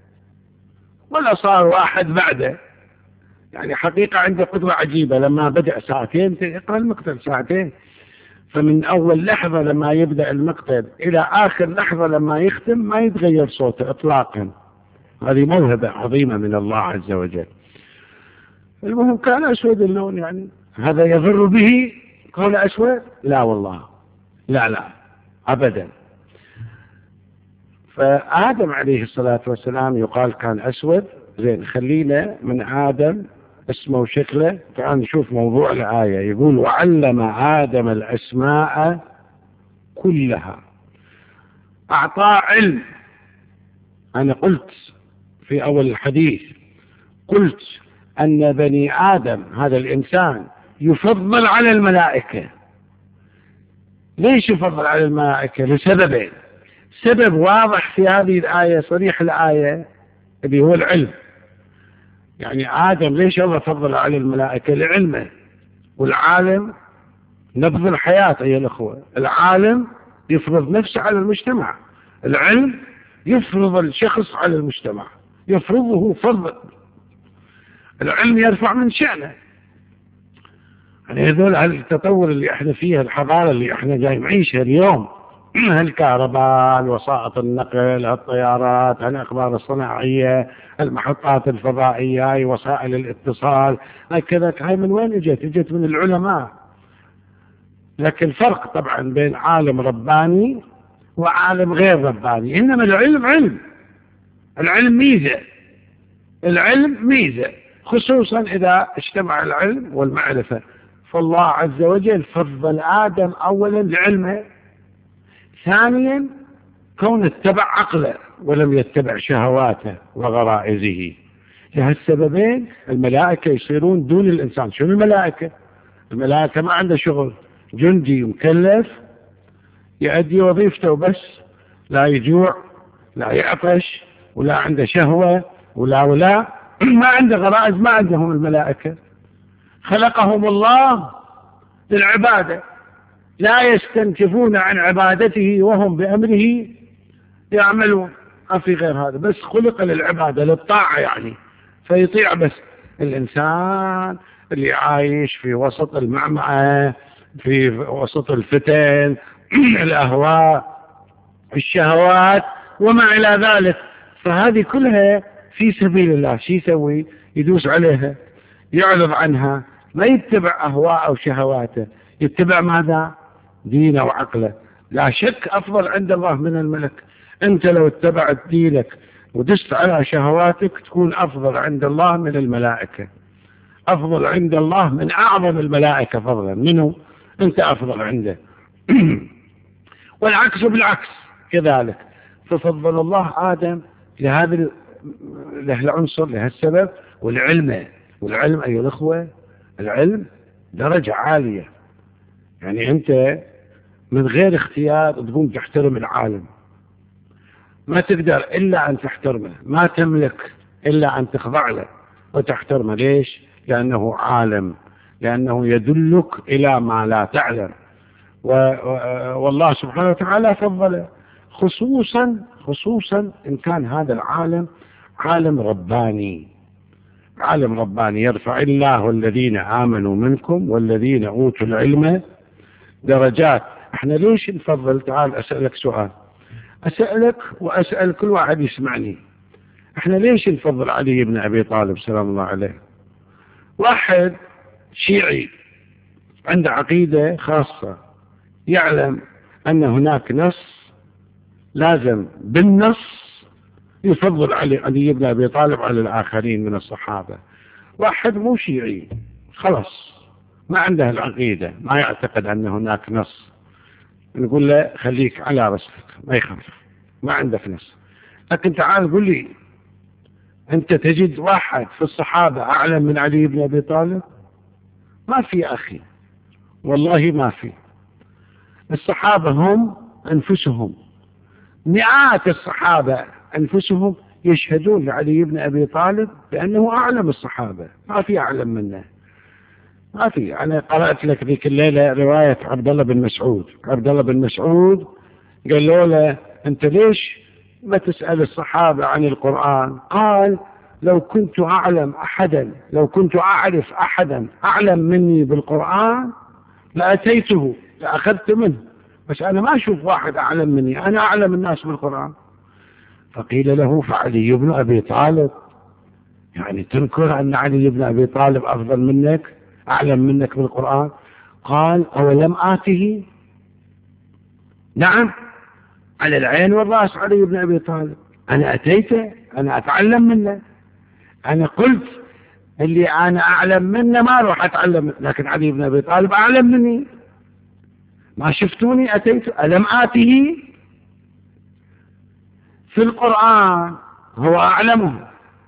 ولا صار واحد بعده. يعني حقيقة عنده قدرة عجيبة، لما بدأ ساعتين يقرأ المقتل ساعتين، فمن أول لحظة لما يبدأ المقتل إلى آخر لحظة لما يختم ما يتغير صوته إطلاقا. هذه موهبة عظيمة من الله عز وجل. المهم كان أسود اللون، يعني هذا يضر به كون أسود؟ لا والله، لا أبدا. فآدم عليه الصلاة والسلام يقال كان أسود. زين، خلينا من آدم اسمه وشكله. تعال نشوف موضوع الآية. يقول وعلم آدم الأسماء كلها، أعطاه علم. أنا قلت في أول الحديث، قلت أن بني آدم هذا الإنسان يفضل على الملائكة. ليش يفضل على الملائكة؟ لسببين. سبب واضح في هذه الآية، صريح الآية، اللي هو العلم. يعني آدم ليش الله فضل على الملائكة؟ لعلمه. والعالم نبض الحياة أيها الأخوة، العالم يفرض نفسه على المجتمع. العلم يفرض الشخص على المجتمع، يفرضه فرضا. العلم يرفع من شأنه. يعني هذول التطور اللي احنا فيها، الحضارة اللي احنا جاي نعيشها اليوم، الكهرباء، الوسائط النقل، الطيارات، الأقمار الصناعية، المحطات الفضائية، وسائل الاتصال، هكذا. هاي من وين اجت؟ اجت من العلماء. لكن الفرق طبعا بين عالم رباني وعالم غير رباني. إنما العلم علم، العلم ميزة، العلم ميزة، خصوصا إذا اجتمع العلم والمعرفة. فالله عز وجل فضل آدم أولا لعلمه، ثانيا كون اتبع عقله ولم يتبع شهواته وغرائزه. لهالسببين الملائكة يصيرون دون الإنسان. شنو الملائكة؟ الملائكة ما عنده شغل، جندي مكلف يؤدي وظيفته وبس، لا يجوع لا يعطش ولا عنده شهوة ولا ما عنده غرائز. ما عندهم الملائكة. خلقهم الله للعبادة، لا يستنكفون عن عبادته وهم بأمره يعملون. ما في غير هذا، بس خلق للعبادة للطاعة يعني، فيطيع بس. الإنسان اللي عايش في وسط المعمعة، في وسط الفتن، الأهواء، الشهوات وما إلى ذلك، فهذه كلها في سبيل الله. شو يسوي؟ يدوس عليها، يعرض عنها، ما يتبع أهواء أو شهواته، يتبع ماذا؟ دينه وعقله. لا شك أفضل عند الله من الملك. أنت لو اتبعت دينك ودست على شهواتك تكون أفضل عند الله من الملائكة، أفضل عند الله من أعظم الملائكة فضلا منه. أنت أفضل عنده. والعكس بالعكس كذلك. ففضل الله آدم لهذا العنصر، لهالسبب. والعلم أيها الأخوة، العلم درجة عالية. يعني أنت من غير اختيار تقوم تحترم العالم، ما تقدر إلا أن تحترمه، ما تملك إلا أن تخضع له وتحترمه. ليش؟ لأنه عالم، لأنه يدلك إلى ما لا تعلم. والله سبحانه وتعالى فضله، خصوصا إن كان هذا العالم عالم رباني. عالم رباني يرفع الله الذين آمنوا منكم والذين أوتوا العلم درجات. احنا ليش نفضل؟ تعال أسألك سؤال، أسألك وأسأل كل واحد يسمعني. احنا ليش نفضل علي بن أبي طالب سلام الله عليه؟ واحد شيعي عنده عقيدة خاصة، يعلم أن هناك نص، لازم بالنص يفضل علي بن أبي طالب على الآخرين من الصحابة. واحد مو شيعي، خلاص ما عنده العقيدة، ما يعتقد أن هناك نص، نقول له خليك على رسلك ما يخالف، ما عندك نص. لكن تعال قل لي، أنت تجد واحد في الصحابة أعلم من علي بن أبي طالب؟ ما في أخي، والله ما في. الصحابة هم أنفسهم، مئات الصحابة أنفسهم يشهدون لعلي بن أبي طالب بأنه أعلم الصحابة، ما في أعلم منه، ما في. أنا قرأت لك ذيك الليلة رواية عبد الله بن مسعود. عبد الله بن مسعود قالوا له أنت ليش ما تسأل الصحابة عن القرآن؟ قال لو كنت أعرف أحدا أعلم مني بالقرآن لأتيته لأخذت منه، بس أنا ما أشوف واحد أعلم مني، أنا أعلم الناس بالقرآن. فقيل له فعلي بن أبي طالب، يعني تنكر أن علي بن أبي طالب أفضل منك، أعلم منك بالقرآن؟ قال أولم آته؟ نعم، على العين والرأس علي بن أبي طالب، أنا أتيته، أنا أتعلم منه، أنا قلت اللي أنا أعلم منه ما أروح أتعلم، لكن علي بن أبي طالب أعلم مني، ما شفتوني أتيت؟ ألم آته؟ في القرآن هو أعلمه.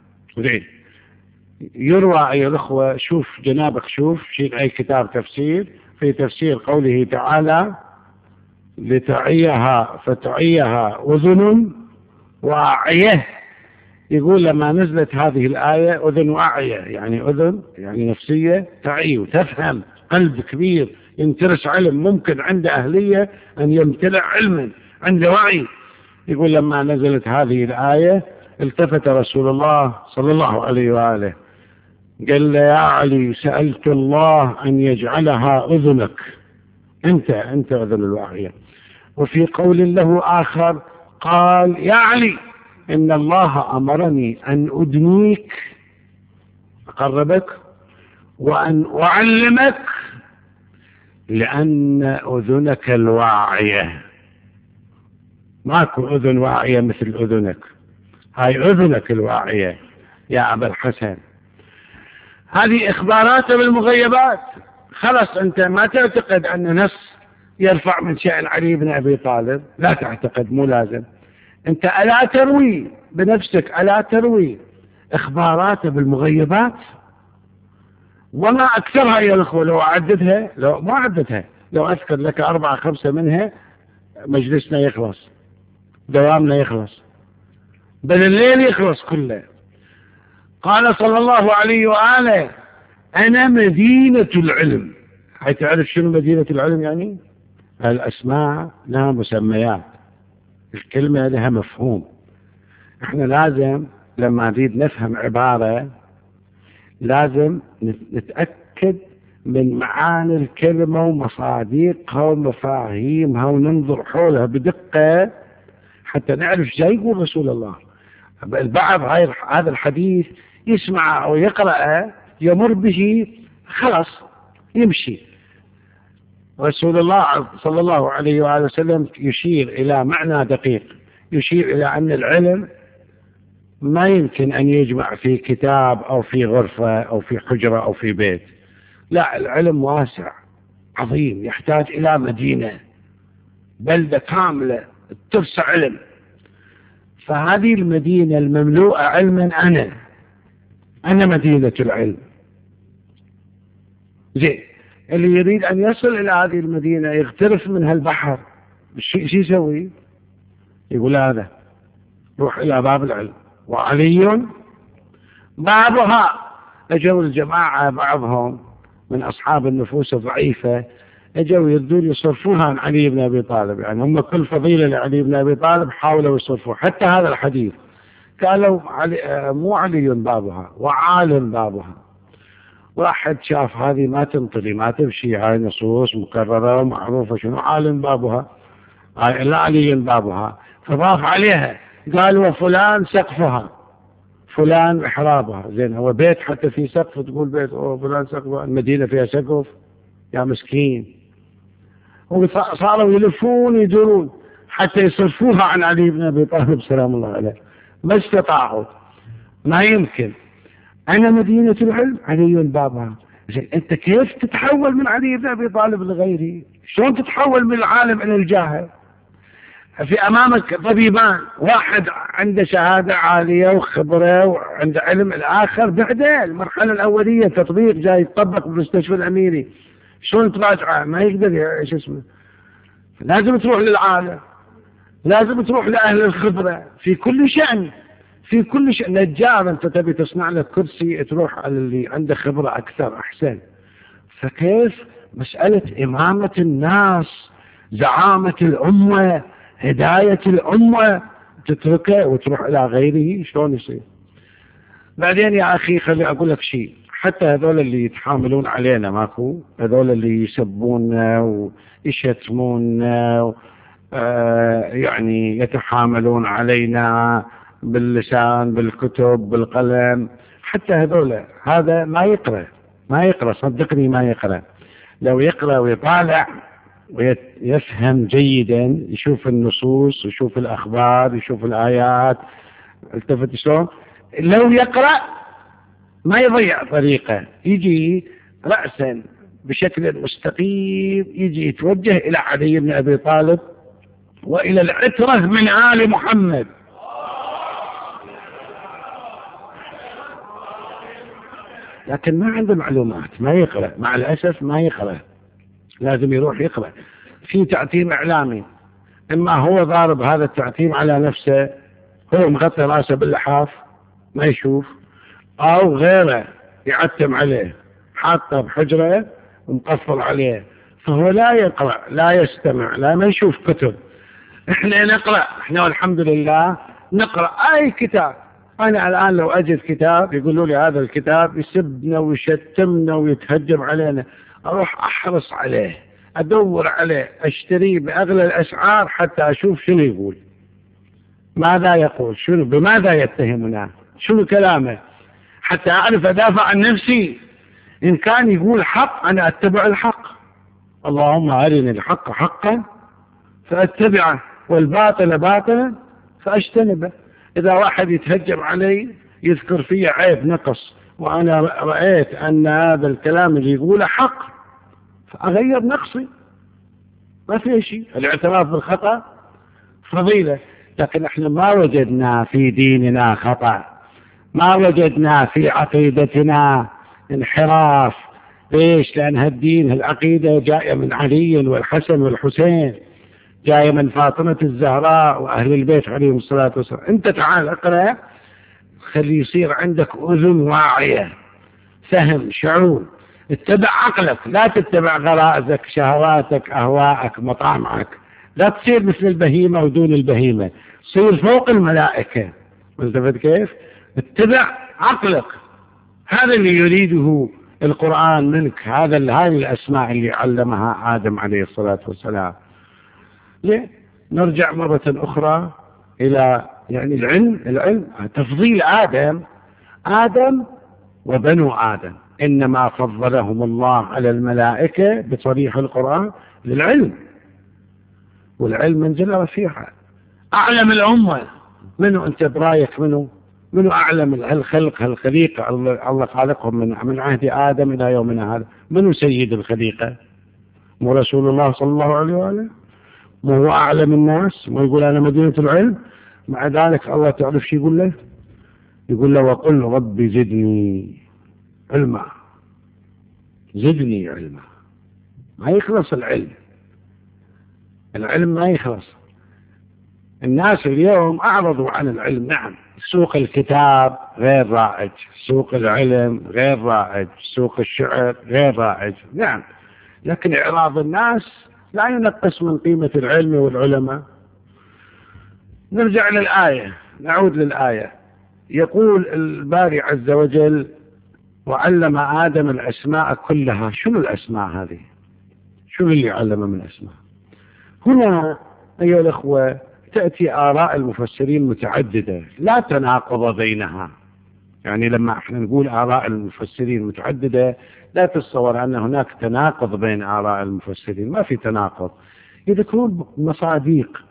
يروى أيها الأخوة، شوف جنابك، شوف شيل أي كتاب تفسير، في تفسير قوله تعالى لتعيها فتعيها أذن واعية، يقول لما نزلت هذه الآية أذن واعية، يعني أذن يعني نفسية تعي وتفهم، قلب كبير ينترس علم، ممكن عنده أهلية أن يمتلئ علما، عنده وعي، يقول لما نزلت هذه الآية التفت رسول الله صلى الله عليه وآله قال له يا علي سألت الله أن يجعلها أذنك، أنت أذن الواعية. وفي قول له آخر قال يا علي إن الله أمرني أن أدنيك أقربك وأن أعلمك لأن أذنك الواعية، ماكو أذن واعية مثل أذنك، هاي أذنك الواعية يا أبا الحسن. هذه إخبارات بالمغيبات. خلص أنت ما تعتقد أن نص يرفع من شأن علي بن أبي طالب، لا تعتقد، مو لازم. أنت ألا تروي بنفسك، ألا تروي إخبارات بالمغيبات؟ وما أكثرها يا الأخوة، لو أعددها، لو ما أعددها، لو أذكر لك 4 5 منها مجلسنا يخلص، دوامنا يخلص، بل الليل يخلص كله. قال صلى الله عليه وآله أنا مدينة العلم. هاي تعرف شنو مدينة العلم يعني؟ الأسماء لها مسميات، الكلمة لها مفهوم. احنا لازم لما نريد نفهم عبارة لازم نتأكد من معاني الكلمة ومصادقها ومفاهيمها وننظر حولها بدقة حتى نعرف جاي يقول رسول الله. البعض هذا الحديث يسمع أو يقرأ يمر به خلاص يمشي. رسول الله صلى الله عليه وآله وسلم يشير إلى معنى دقيق، يشير إلى أن العلم ما يمكن أن يجمع في كتاب أو في غرفة أو في حجرة أو في بيت، لا، العلم واسع عظيم يحتاج إلى مدينة، بلدة كاملة ترسى علم. فهذه المدينة المملوءة علما أنا مدينة العلم. زين، اللي يريد أن يصل إلى هذه المدينة يغترف من هالبحر، شو يسوي؟ يقول هذا روح إلى باب العلم وعلي بابها. أجوا الجماعة بعضهم من أصحاب النفوس الضعيفة أجوا يردون يصرفوها عن علي بن أبي طالب، يعني هم كل فضيلة لعلي بن أبي طالب حاولوا يصرفوه، حتى هذا الحديث قالوا مو علي بابها وعالم بابها. واحد شاف هذه ما تنطلي ما تمشي، هاي نصوص مكررة ومعروفة، شنو عالم بابها؟ هاي لا علي بابها، فضاف عليها قال وفلان سقفها، فلان محرابها. زين، هو بيت حتى في سقف تقول بيت فلان سقفها؟ المدينة فيها سقف يا مسكين. وصاروا يلفون يدورون حتى يصرفوها عن علي بن أبي طالب سلام الله عليه، ما استطاعوا، ما يمكن. أنا مدينة العلم علي بابها. زين، أنت كيف تتحول من علي بن أبي طالب لغيره؟ شلون تتحول من العالم إلى الجاهل؟ في أمامك طبيبان، واحد عنده شهادة عالية وخبرة وعنده علم، الآخر بعده المرحلة الأولية تطبيق جاي يطبق بالمستشفى الأميري، شلون تراجعه؟ ما يقدر ايش اسمه. لازم تروح للعالم، لازم تروح لأهل الخبرة في كل شأن، في كل شأن. نجار أنت تبي تصنع لك كرسي تروح على اللي عنده خبرة أكثر أحسن. فكيف مسألة إمامة الناس، زعامة الأمة، هداية الأمة تتركه وتروح إلى غيره؟ شلون يصير؟ بعدين يا أخي خلي أقول لك شيء، حتى هذول اللي يتحاملون علينا ماكو، هذول اللي يسبوننا ويشتموننا يعني يتحاملون علينا باللسان بالكتب بالقلم، حتى هذول هذا ما يقرأ صدقني ما يقرأ. لو يقرأ ويطالع ويفهم جيدا، يشوف النصوص يشوف الأخبار يشوف الآيات، التفت شلون؟ لو يقرأ ما يضيع طريقه، يجي رأسا بشكل مستقيم يجي يتوجه إلى علي بن أبي طالب وإلى العترة من آل محمد. لكن ما عنده معلومات، ما يقرأ، مع الأسف ما يقرأ، لازم يروح يقرأ. في تعتيم إعلامي، إما هو ضارب هذا التعتيم على نفسه، هو مغطي راسه باللحاف ما يشوف، أو غيره يعتم عليه حاطه بحجرة ومقفل عليه، فهو لا يقرأ لا يستمع لا ما يشوف كتب. احنا نقرأ، احنا والحمد لله نقرأ أي كتاب. أنا الآن لو أجد كتاب يقولوا لي هذا الكتاب يسبنا ويشتمنا ويتهجم علينا، أروح أحرص عليه، أدور عليه، أشتريه بأغلى الأسعار حتى أشوف شنو يقول، ماذا يقول، شنو بماذا يتهمنا، شنو كلامه، حتى أعرف أدافع عن نفسي. إن كان يقول حق أنا أتبع الحق، اللهم أرني الحق حقا فأتبعه والباطل باطلا فأجتنبه. إذا واحد يتهجم علي يذكر فيه عيب نقص وأنا رأيت أن هذا الكلام اللي يقوله حق فأغير نقصي، ما فيه شيء. الاعتراف بالخطأ فضيلة، لكن احنا ما وجدنا في ديننا خطأ، ما وجدنا في عقيدتنا انحراف. ليش؟ لأن هالدين العقيدة جاية من علي والحسن والحسين، جاية من فاطمة الزهراء وأهل البيت عليهم الصلاة والسلام. أنت تعال اقرأ، خلي يصير عندك أذن واعية، فهم، شعور، اتبع عقلك، لا تتبع غرائزك، شهواتك، أهواءك، مطامعك. لا تصير مثل البهيمة ودون البهيمة، صير فوق الملائكة. ملتفت كيف؟ اتبع عقلك، هذا اللي يريده القرآن منك، هذه الأسماء اللي علمها آدم عليه الصلاة والسلام. ليه؟ نرجع مرة أخرى إلى يعني العلم تفضيل آدم وبنو آدم، إنما فضلهم الله على الملائكة بصريح القرآن للعلم، والعلم منزلة رفيعة. أعلم الأمة منو أنت برايك؟ منو أعلم الخلق هالخليقة الله خالقهم من عهد آدم إلى يومنا هذا؟ منو سيد الخليقة؟ مو رسول الله صلى الله عليه وآله؟ ما هو أعلم الناس؟ ما يقول أنا مدينة العلم؟ مع ذلك الله تعرف شو يقول له؟ يقول له وقل ربي زدني علما، زدني علما. ما يخلص العلم ما يخلص. الناس اليوم أعرضوا عن العلم. نعم، سوق الكتاب غير رائج، سوق العلم غير رائج، سوق الشعر غير رائج، نعم، لكن إعراض الناس لا ينقص من قيمة العلم والعلماء. نرجع للآية، نعود للآية. يقول الباري عز وجل وعلم آدم الأسماء كلها. شنو الأسماء هذه؟ شنو اللي علم من أسماء؟ هنا أيها الأخوة تأتي آراء المفسرين متعددة لا تناقض بينها. يعني لما احنا نقول آراء المفسرين متعددة لا تتصور أن هناك تناقض بين آراء المفسرين، ما في تناقض، يذكرون مصاديق.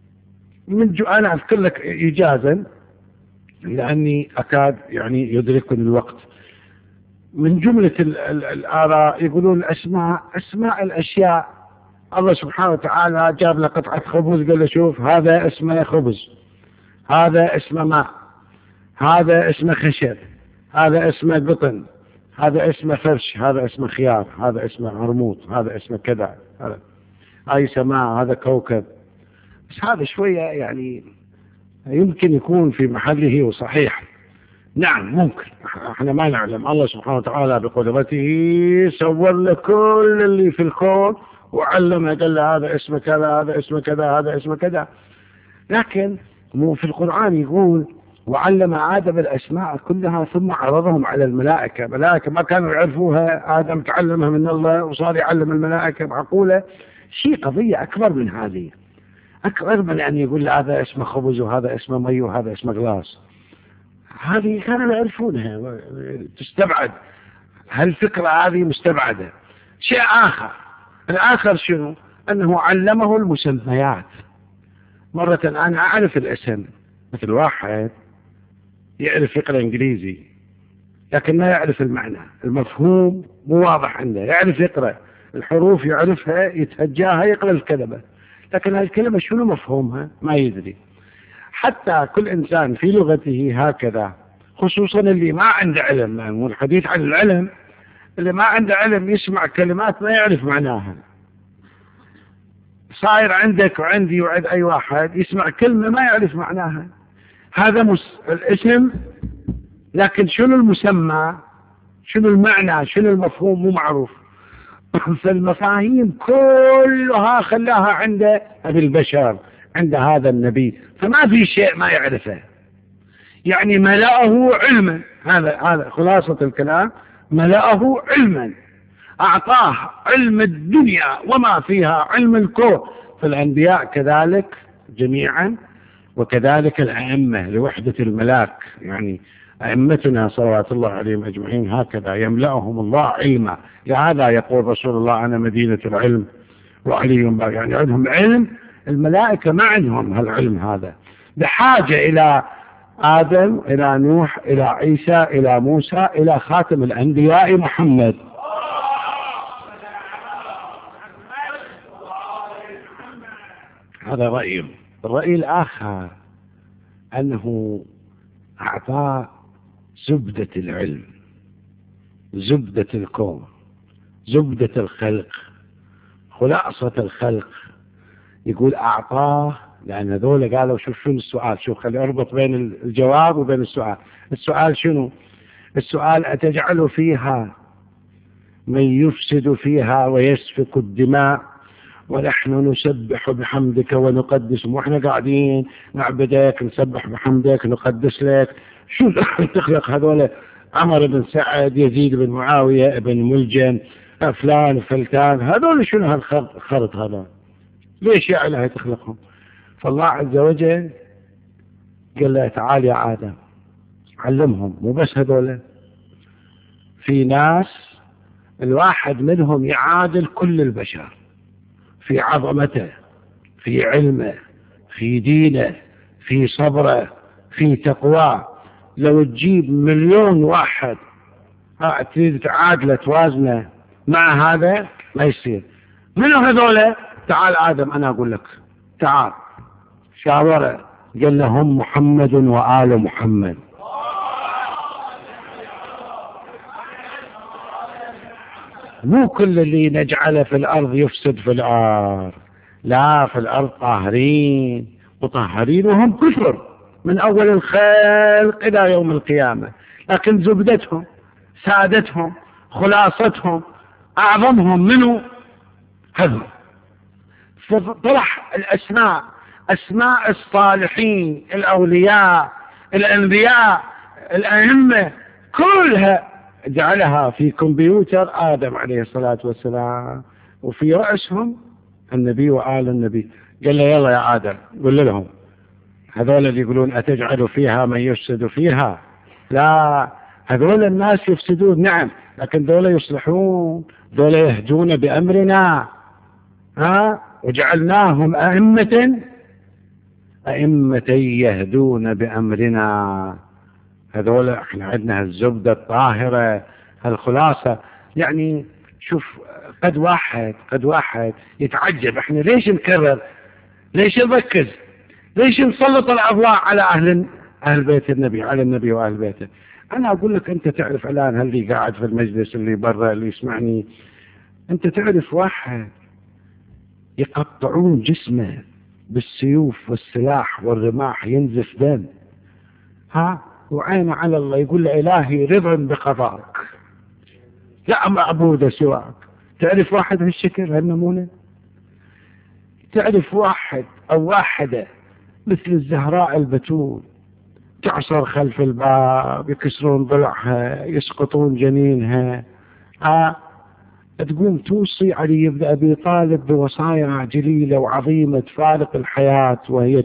أنا أذكر لك إيجازا لأني أكاد يعني يدركني الوقت. من جملة الآراء يقولون الأسماء أسماء الأشياء. الله سبحانه وتعالى جاب له قطعة خبز قال له شوف هذا اسمه خبز، هذا اسمه ماء، هذا اسمه خشب، هذا اسمه قطن، هذا اسمه فرش، هذا اسمه خيار، هذا اسمه عرموط، هذا اسمه كذا، هاي سماء، هذا كوكب. بس هذا شوية يعني يمكن يكون في محله وصحيح. نعم ممكن، احنا ما نعلم. الله سبحانه وتعالى بقدرته سور له كل اللي في الكون وعلمه، قال له هذا اسمه كذا، هذا اسمه كذا، هذا اسمه كذا. لكن مو في القرآن يقول وعلم آدم الأسماء كلها ثم عرضهم على الملائكة. ملائكة ما كانوا يعرفوها، آدم تعلمها من الله وصار يعلم الملائكة. معقولة؟ شيء قضية أكبر من هذه، أكبر من أن يقول هذا اسمه خبز وهذا اسمه مي وهذا اسمه غلاس. هذه كانوا يعرفونها، تستبعد. هالفكرة هذه مستبعدة. شيء آخر، الآخر شنو؟ أنه علمه المسميات. مرة أنا أعرف الاسم، مثل واحد يعرف يقرأ إنجليزي لكن ما يعرف المعنى، المفهوم مو واضح عنده. يعرف يقرأ الحروف، يعرفها، يتهجاها، يقرأ الكلمة، لكن هالكلمة شنو مفهومها ما يدري. حتى كل إنسان في لغته هكذا، خصوصا اللي ما عنده علم. والحديث عن العلم، اللي ما عنده علم يسمع كلمات ما يعرف معناها. صاير عندك وعندي وعند أي واحد يسمع كلمة ما يعرف معناها. هذا الاسم، لكن شنو المسمى، شنو المعنى، شنو المفهوم مو معروف. فالمفاهيم كلها خلاها عند أبي البشر عند هذا النبي، فما في شيء ما يعرفه، يعني ملأه علما. هذا خلاصة الكلام، ملأه علما، أعطاه علم الدنيا وما فيها، علم الكون. فالأنبياء كذلك جميعا، وكذلك الأئمة لوحدة الملاك، يعني أئمتنا صلوات الله عليهم أجمعين هكذا يملأهم الله علما. لهذا يقول رسول الله: أنا مدينة العلم وعلي، يعني عندهم علم الملائكة ما عندهم هالعلم هذا، بحاجة إلى آدم، إلى نوح، إلى عيسى، إلى موسى، إلى خاتم الأنبياء محمد. هذا رأيه. الرأي الآخر أنه أعطاه زبدة العلم، زبدة الكون، زبدة الخلق، خلاصة الخلق. يقول أعطاه، لأن هذول قالوا شوف شنو السؤال، شوف خلي أربط بين الجواب وبين السؤال. السؤال شنو؟ السؤال: أتجعل فيها من يفسد فيها ويسفك الدماء ونحن نسبح بحمدك ونقدس، واحنا قاعدين نعبدك نسبح بحمدك نقدس لك. شو تخلق هذول عمر بن سعد، يزيد بن معاوية، ابن ملجم، فلان فلتان، هذول شنو هالخرط هذا؟ ليش يا إلهي تخلقهم؟ فالله عز وجل قال له: تعال يا آدم علمهم. مو بس هذول، في ناس الواحد منهم يعادل كل البشر في عظمته، في علمه، في دينه، في صبره، في تقواه. لو تجيب 1,000,000 واحد تريد تعادله توازنه مع هذا ما يصير. منو هذول؟ تعال آدم أنا أقول لك، تعال. شاوره، قال لهم: محمد وآل محمد. مو كل اللي نجعله في الأرض يفسد في الأرض، لا، في الأرض طاهرين مطهرين وهم كثر من أول الخلق إلى يوم القيامة، لكن زبدتهم، سادتهم، خلاصتهم، أعظمهم منه هذا. فطرح الأسماء، أسماء الصالحين، الأولياء، الأنبياء، الأئمة، كلها جعلها في كمبيوتر آدم عليه الصلاة والسلام، وفي رأسهم النبي وآل النبي. قال له: يلا يا آدم قل لهم، هذول اللي يقولون أتجعل فيها من يفسد فيها، لا، هذول الناس يفسدون نعم، لكن دول يصلحون، دول يهدون بأمرنا، وجعلناهم أئمة يهدون بأمرنا. هذول احنا عندنا الزبدة الطاهرة، الخلاصة. يعني شوف، قد واحد يتعجب احنا ليش نكرر، ليش نركز، ليش نسلط الأضواء على أهل بيت النبي، على النبي وأهل بيته. أنا أقول لك، أنت تعرف الآن اللي قاعد في المجلس، اللي برا، اللي يسمعني، أنت تعرف واحد يقطعون جسمه بالسيوف والسلاح والرماح، ينزف دم، وعينه على الله، يقول له: إلهي رضا بقضائك، لا معبود سواك. تعرف واحد هالشكل، هالنمونة؟ تعرف واحد أو واحدة مثل الزهراء البتول، تعصر خلف الباب، يكسرون ضلعها، يسقطون جنينها، تقوم توصي علي بن أبي طالب بوصايا جليلة وعظيمة تفارق الحياة، وهي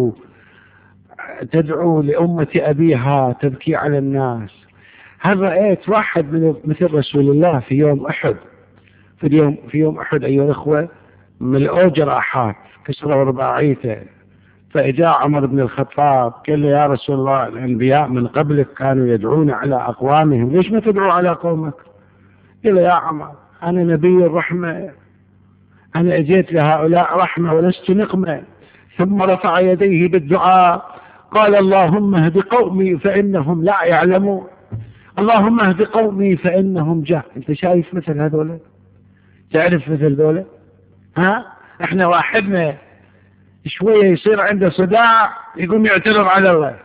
تدعو لأمة أبيها، تبكي على الناس. هل رأيت واحد مثل رسول الله في يوم أحد، في يوم أحد أيها الأخوة، ملئوا جراحات، كسروا رباعيته، فإجاء عمر بن الخطاب قال له: يا رسول الله، الأنبياء من قبلك كانوا يدعون على أقوامهم، ليش ما تدعو على قومك؟ قال له: يا عمر، أنا نبي الرحمة، أنا أجيت لهؤلاء رحمة ولست نقمة. ثم رفع يديه بالدعاء، قال: اللهم اهد قومي فإنهم لا يعلمون، اللهم اهد قومي فإنهم جهل. أنت شايف مثل هذول؟ تعرف مثل ذولا؟ احنا واحدنا شوية يصير عنده صداع يقوم يعترض على الله،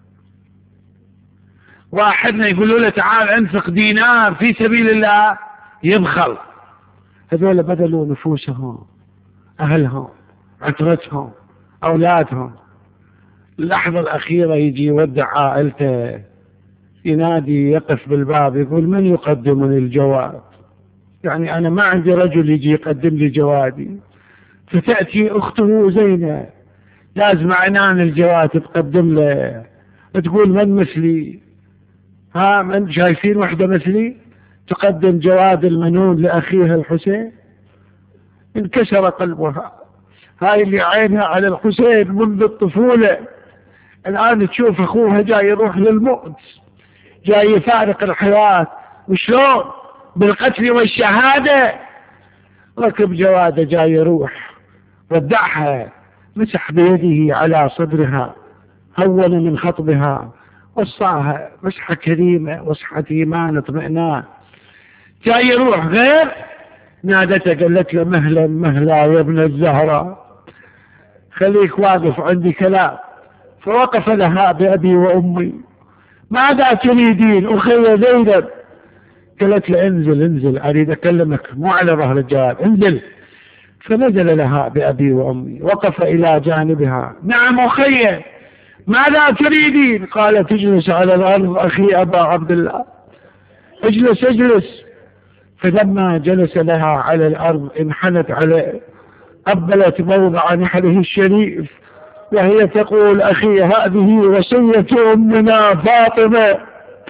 واحدنا يقولوا له تعال انفق دينار في سبيل الله يبخل. هذول بذلوا نفوسهم، أهلهم، عترتهم، أولادهم. اللحظة الأخيرة يجي يودع عائلته، ينادي، يقف بالباب يقول من يقدمني الجواد؟ يعني أنا ما عندي رجل يجي يقدم لي جوادي. فتأتي أخته زينب لازم عنان الجواد تقدم له، تقول من مثلي؟ ها، من شايفين وحدة مثلي تقدم جواد المنون لأخيها الحسين؟ انكسر قلبها. هاي اللي عينها على الحسين منذ الطفولة، الآن تشوف أخوها جاي يروح للموت، جاي يفارق الحياة، وشلون بالقتل والشهادة. ركب جواده جاي يروح، ودعها، مسح بيده على صدرها، هون من خطبها، وصاها مسحة كريمة، وصحة إيمان، اطمئنان. جاي يروح غير نادته قالت له مهلا مهلا يا ابن الزهراء، خليك واقف عندي كلام. فوقف لها بأبي وأمي، ماذا تريدين أخي زينب؟ قالت له انزل انزل أريد أكلمك مو على ظهر الجواب، انزل. فنزل لها بأبي وأمي، وقف إلى جانبها، نعم أخي ماذا تريدين؟ قالت اجلس على الأرض أخي أبا عبد الله، اجلس اجلس. فلما جلس لها على الأرض انحنت عليه، قبلت موضع نحره الشريف، وهي تقول أخي هذه وصية أمنا فاطمة،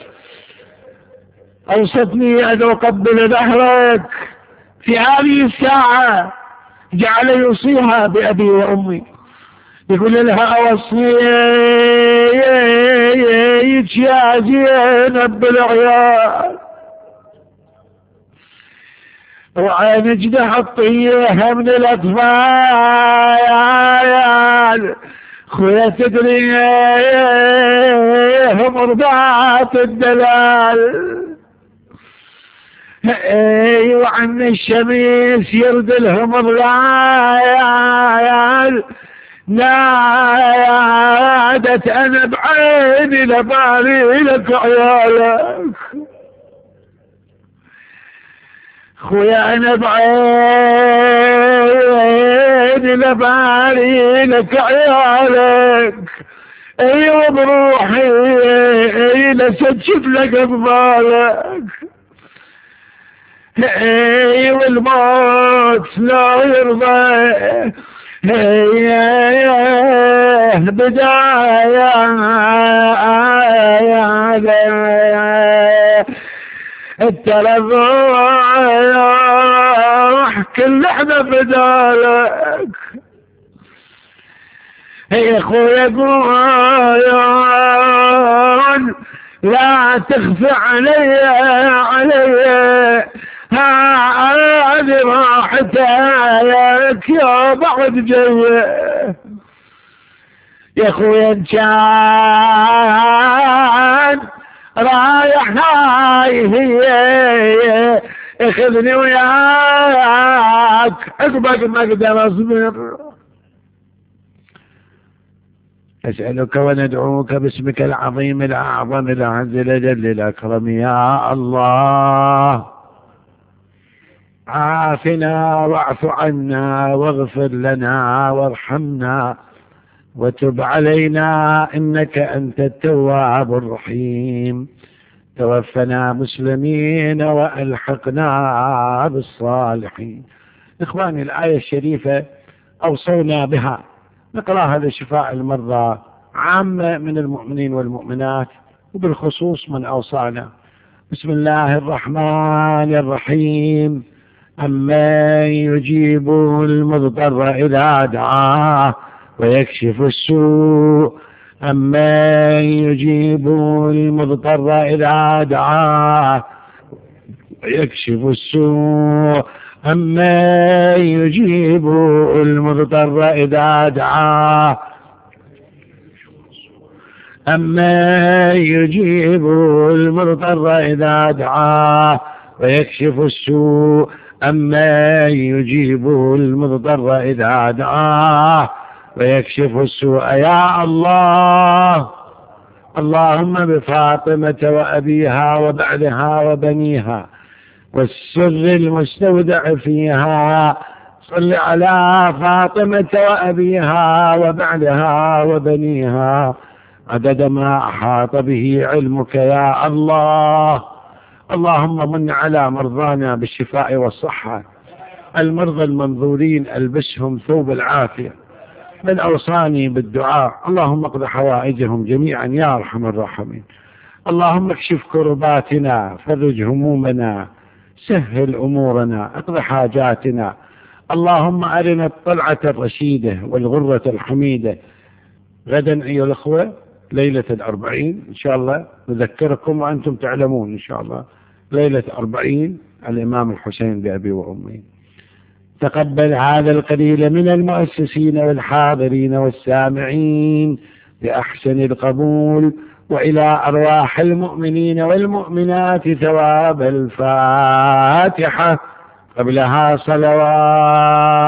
أوصتني أن أقبل ظهرك في هذه الساعة. جعل يوصيها بأبي وأمي، يقول لها أوصيك يا زينب بالعيال، وعنجده حطيها من الأطفال، خويا تدري هم رضعات الدلال، وعن الشمس يرد لهم الريال، نادت أنا بعيني لبالي لك عيالك، خويا أنا بعيني لبالي لك عيالك، ايوه بروحي لسجف لك اطفالك، ايوه الموت لا يرضى، بداية التلفح كل لحظة بدالك، يا اخويا قول لا تخفى علي هذه راحتك يا بعد جايه، يا اخويا ان كان رايح هاي هي اخذني وياك عقبك ما اقدر اصبر. أسألك وندعوك باسمك العظيم الأعظم الأعز الأجل الأكرم يا الله، عافنا واعف عنا واغفر لنا وارحمنا وتب علينا إنك أنت التواب الرحيم، توفنا مسلمين وألحقنا بالصالحين. إخواني الآية الشريفة أوصونا بها، نقراها لشفاء المرضى عامة من المؤمنين والمؤمنات، وبالخصوص من أوصانا. بسم الله الرحمن الرحيم، أمن يجيب المضطر إذا دعاه ويكشف السوء، أمن يجيب المضطر إذا دعاه ويكشف السوء، أما يجيب المضطر إذا دعاه، أما يجيب المضطر إذا دعاه ويكشف السوء، أما يجيب المضطر إذا دعاه ويكشف السوء. يا الله، اللهم بفاطمة وأبيها وبعدها وبنيها والسر المستودع فيها صل على فاطمة وأبيها وبعدها وبنيها عدد ما أحاط به علمك يا الله. اللهم من على مرضانا بالشفاء والصحة، المرضى المنظورين ألبسهم ثوب العافية، من أوصاني بالدعاء اللهم اقض حوائجهم جميعا يا أرحم الراحمين. اللهم اكشف كرباتنا، فرج همومنا، سهل أمورنا، اقض حاجاتنا. اللهم أرنا الطلعة الرشيدة والغرة الحميدة. غدا أيها الأخوة ليلة 40 إن شاء الله، نذكركم وأنتم تعلمون إن شاء الله، ليلة 40 الإمام الحسين بأبي وأمي. تقبل هذا القليل من المؤسسين والحاضرين والسامعين بأحسن القبول، وإلى أرواح المؤمنين والمؤمنات ثواب الفاتحة، قبلها صلوات.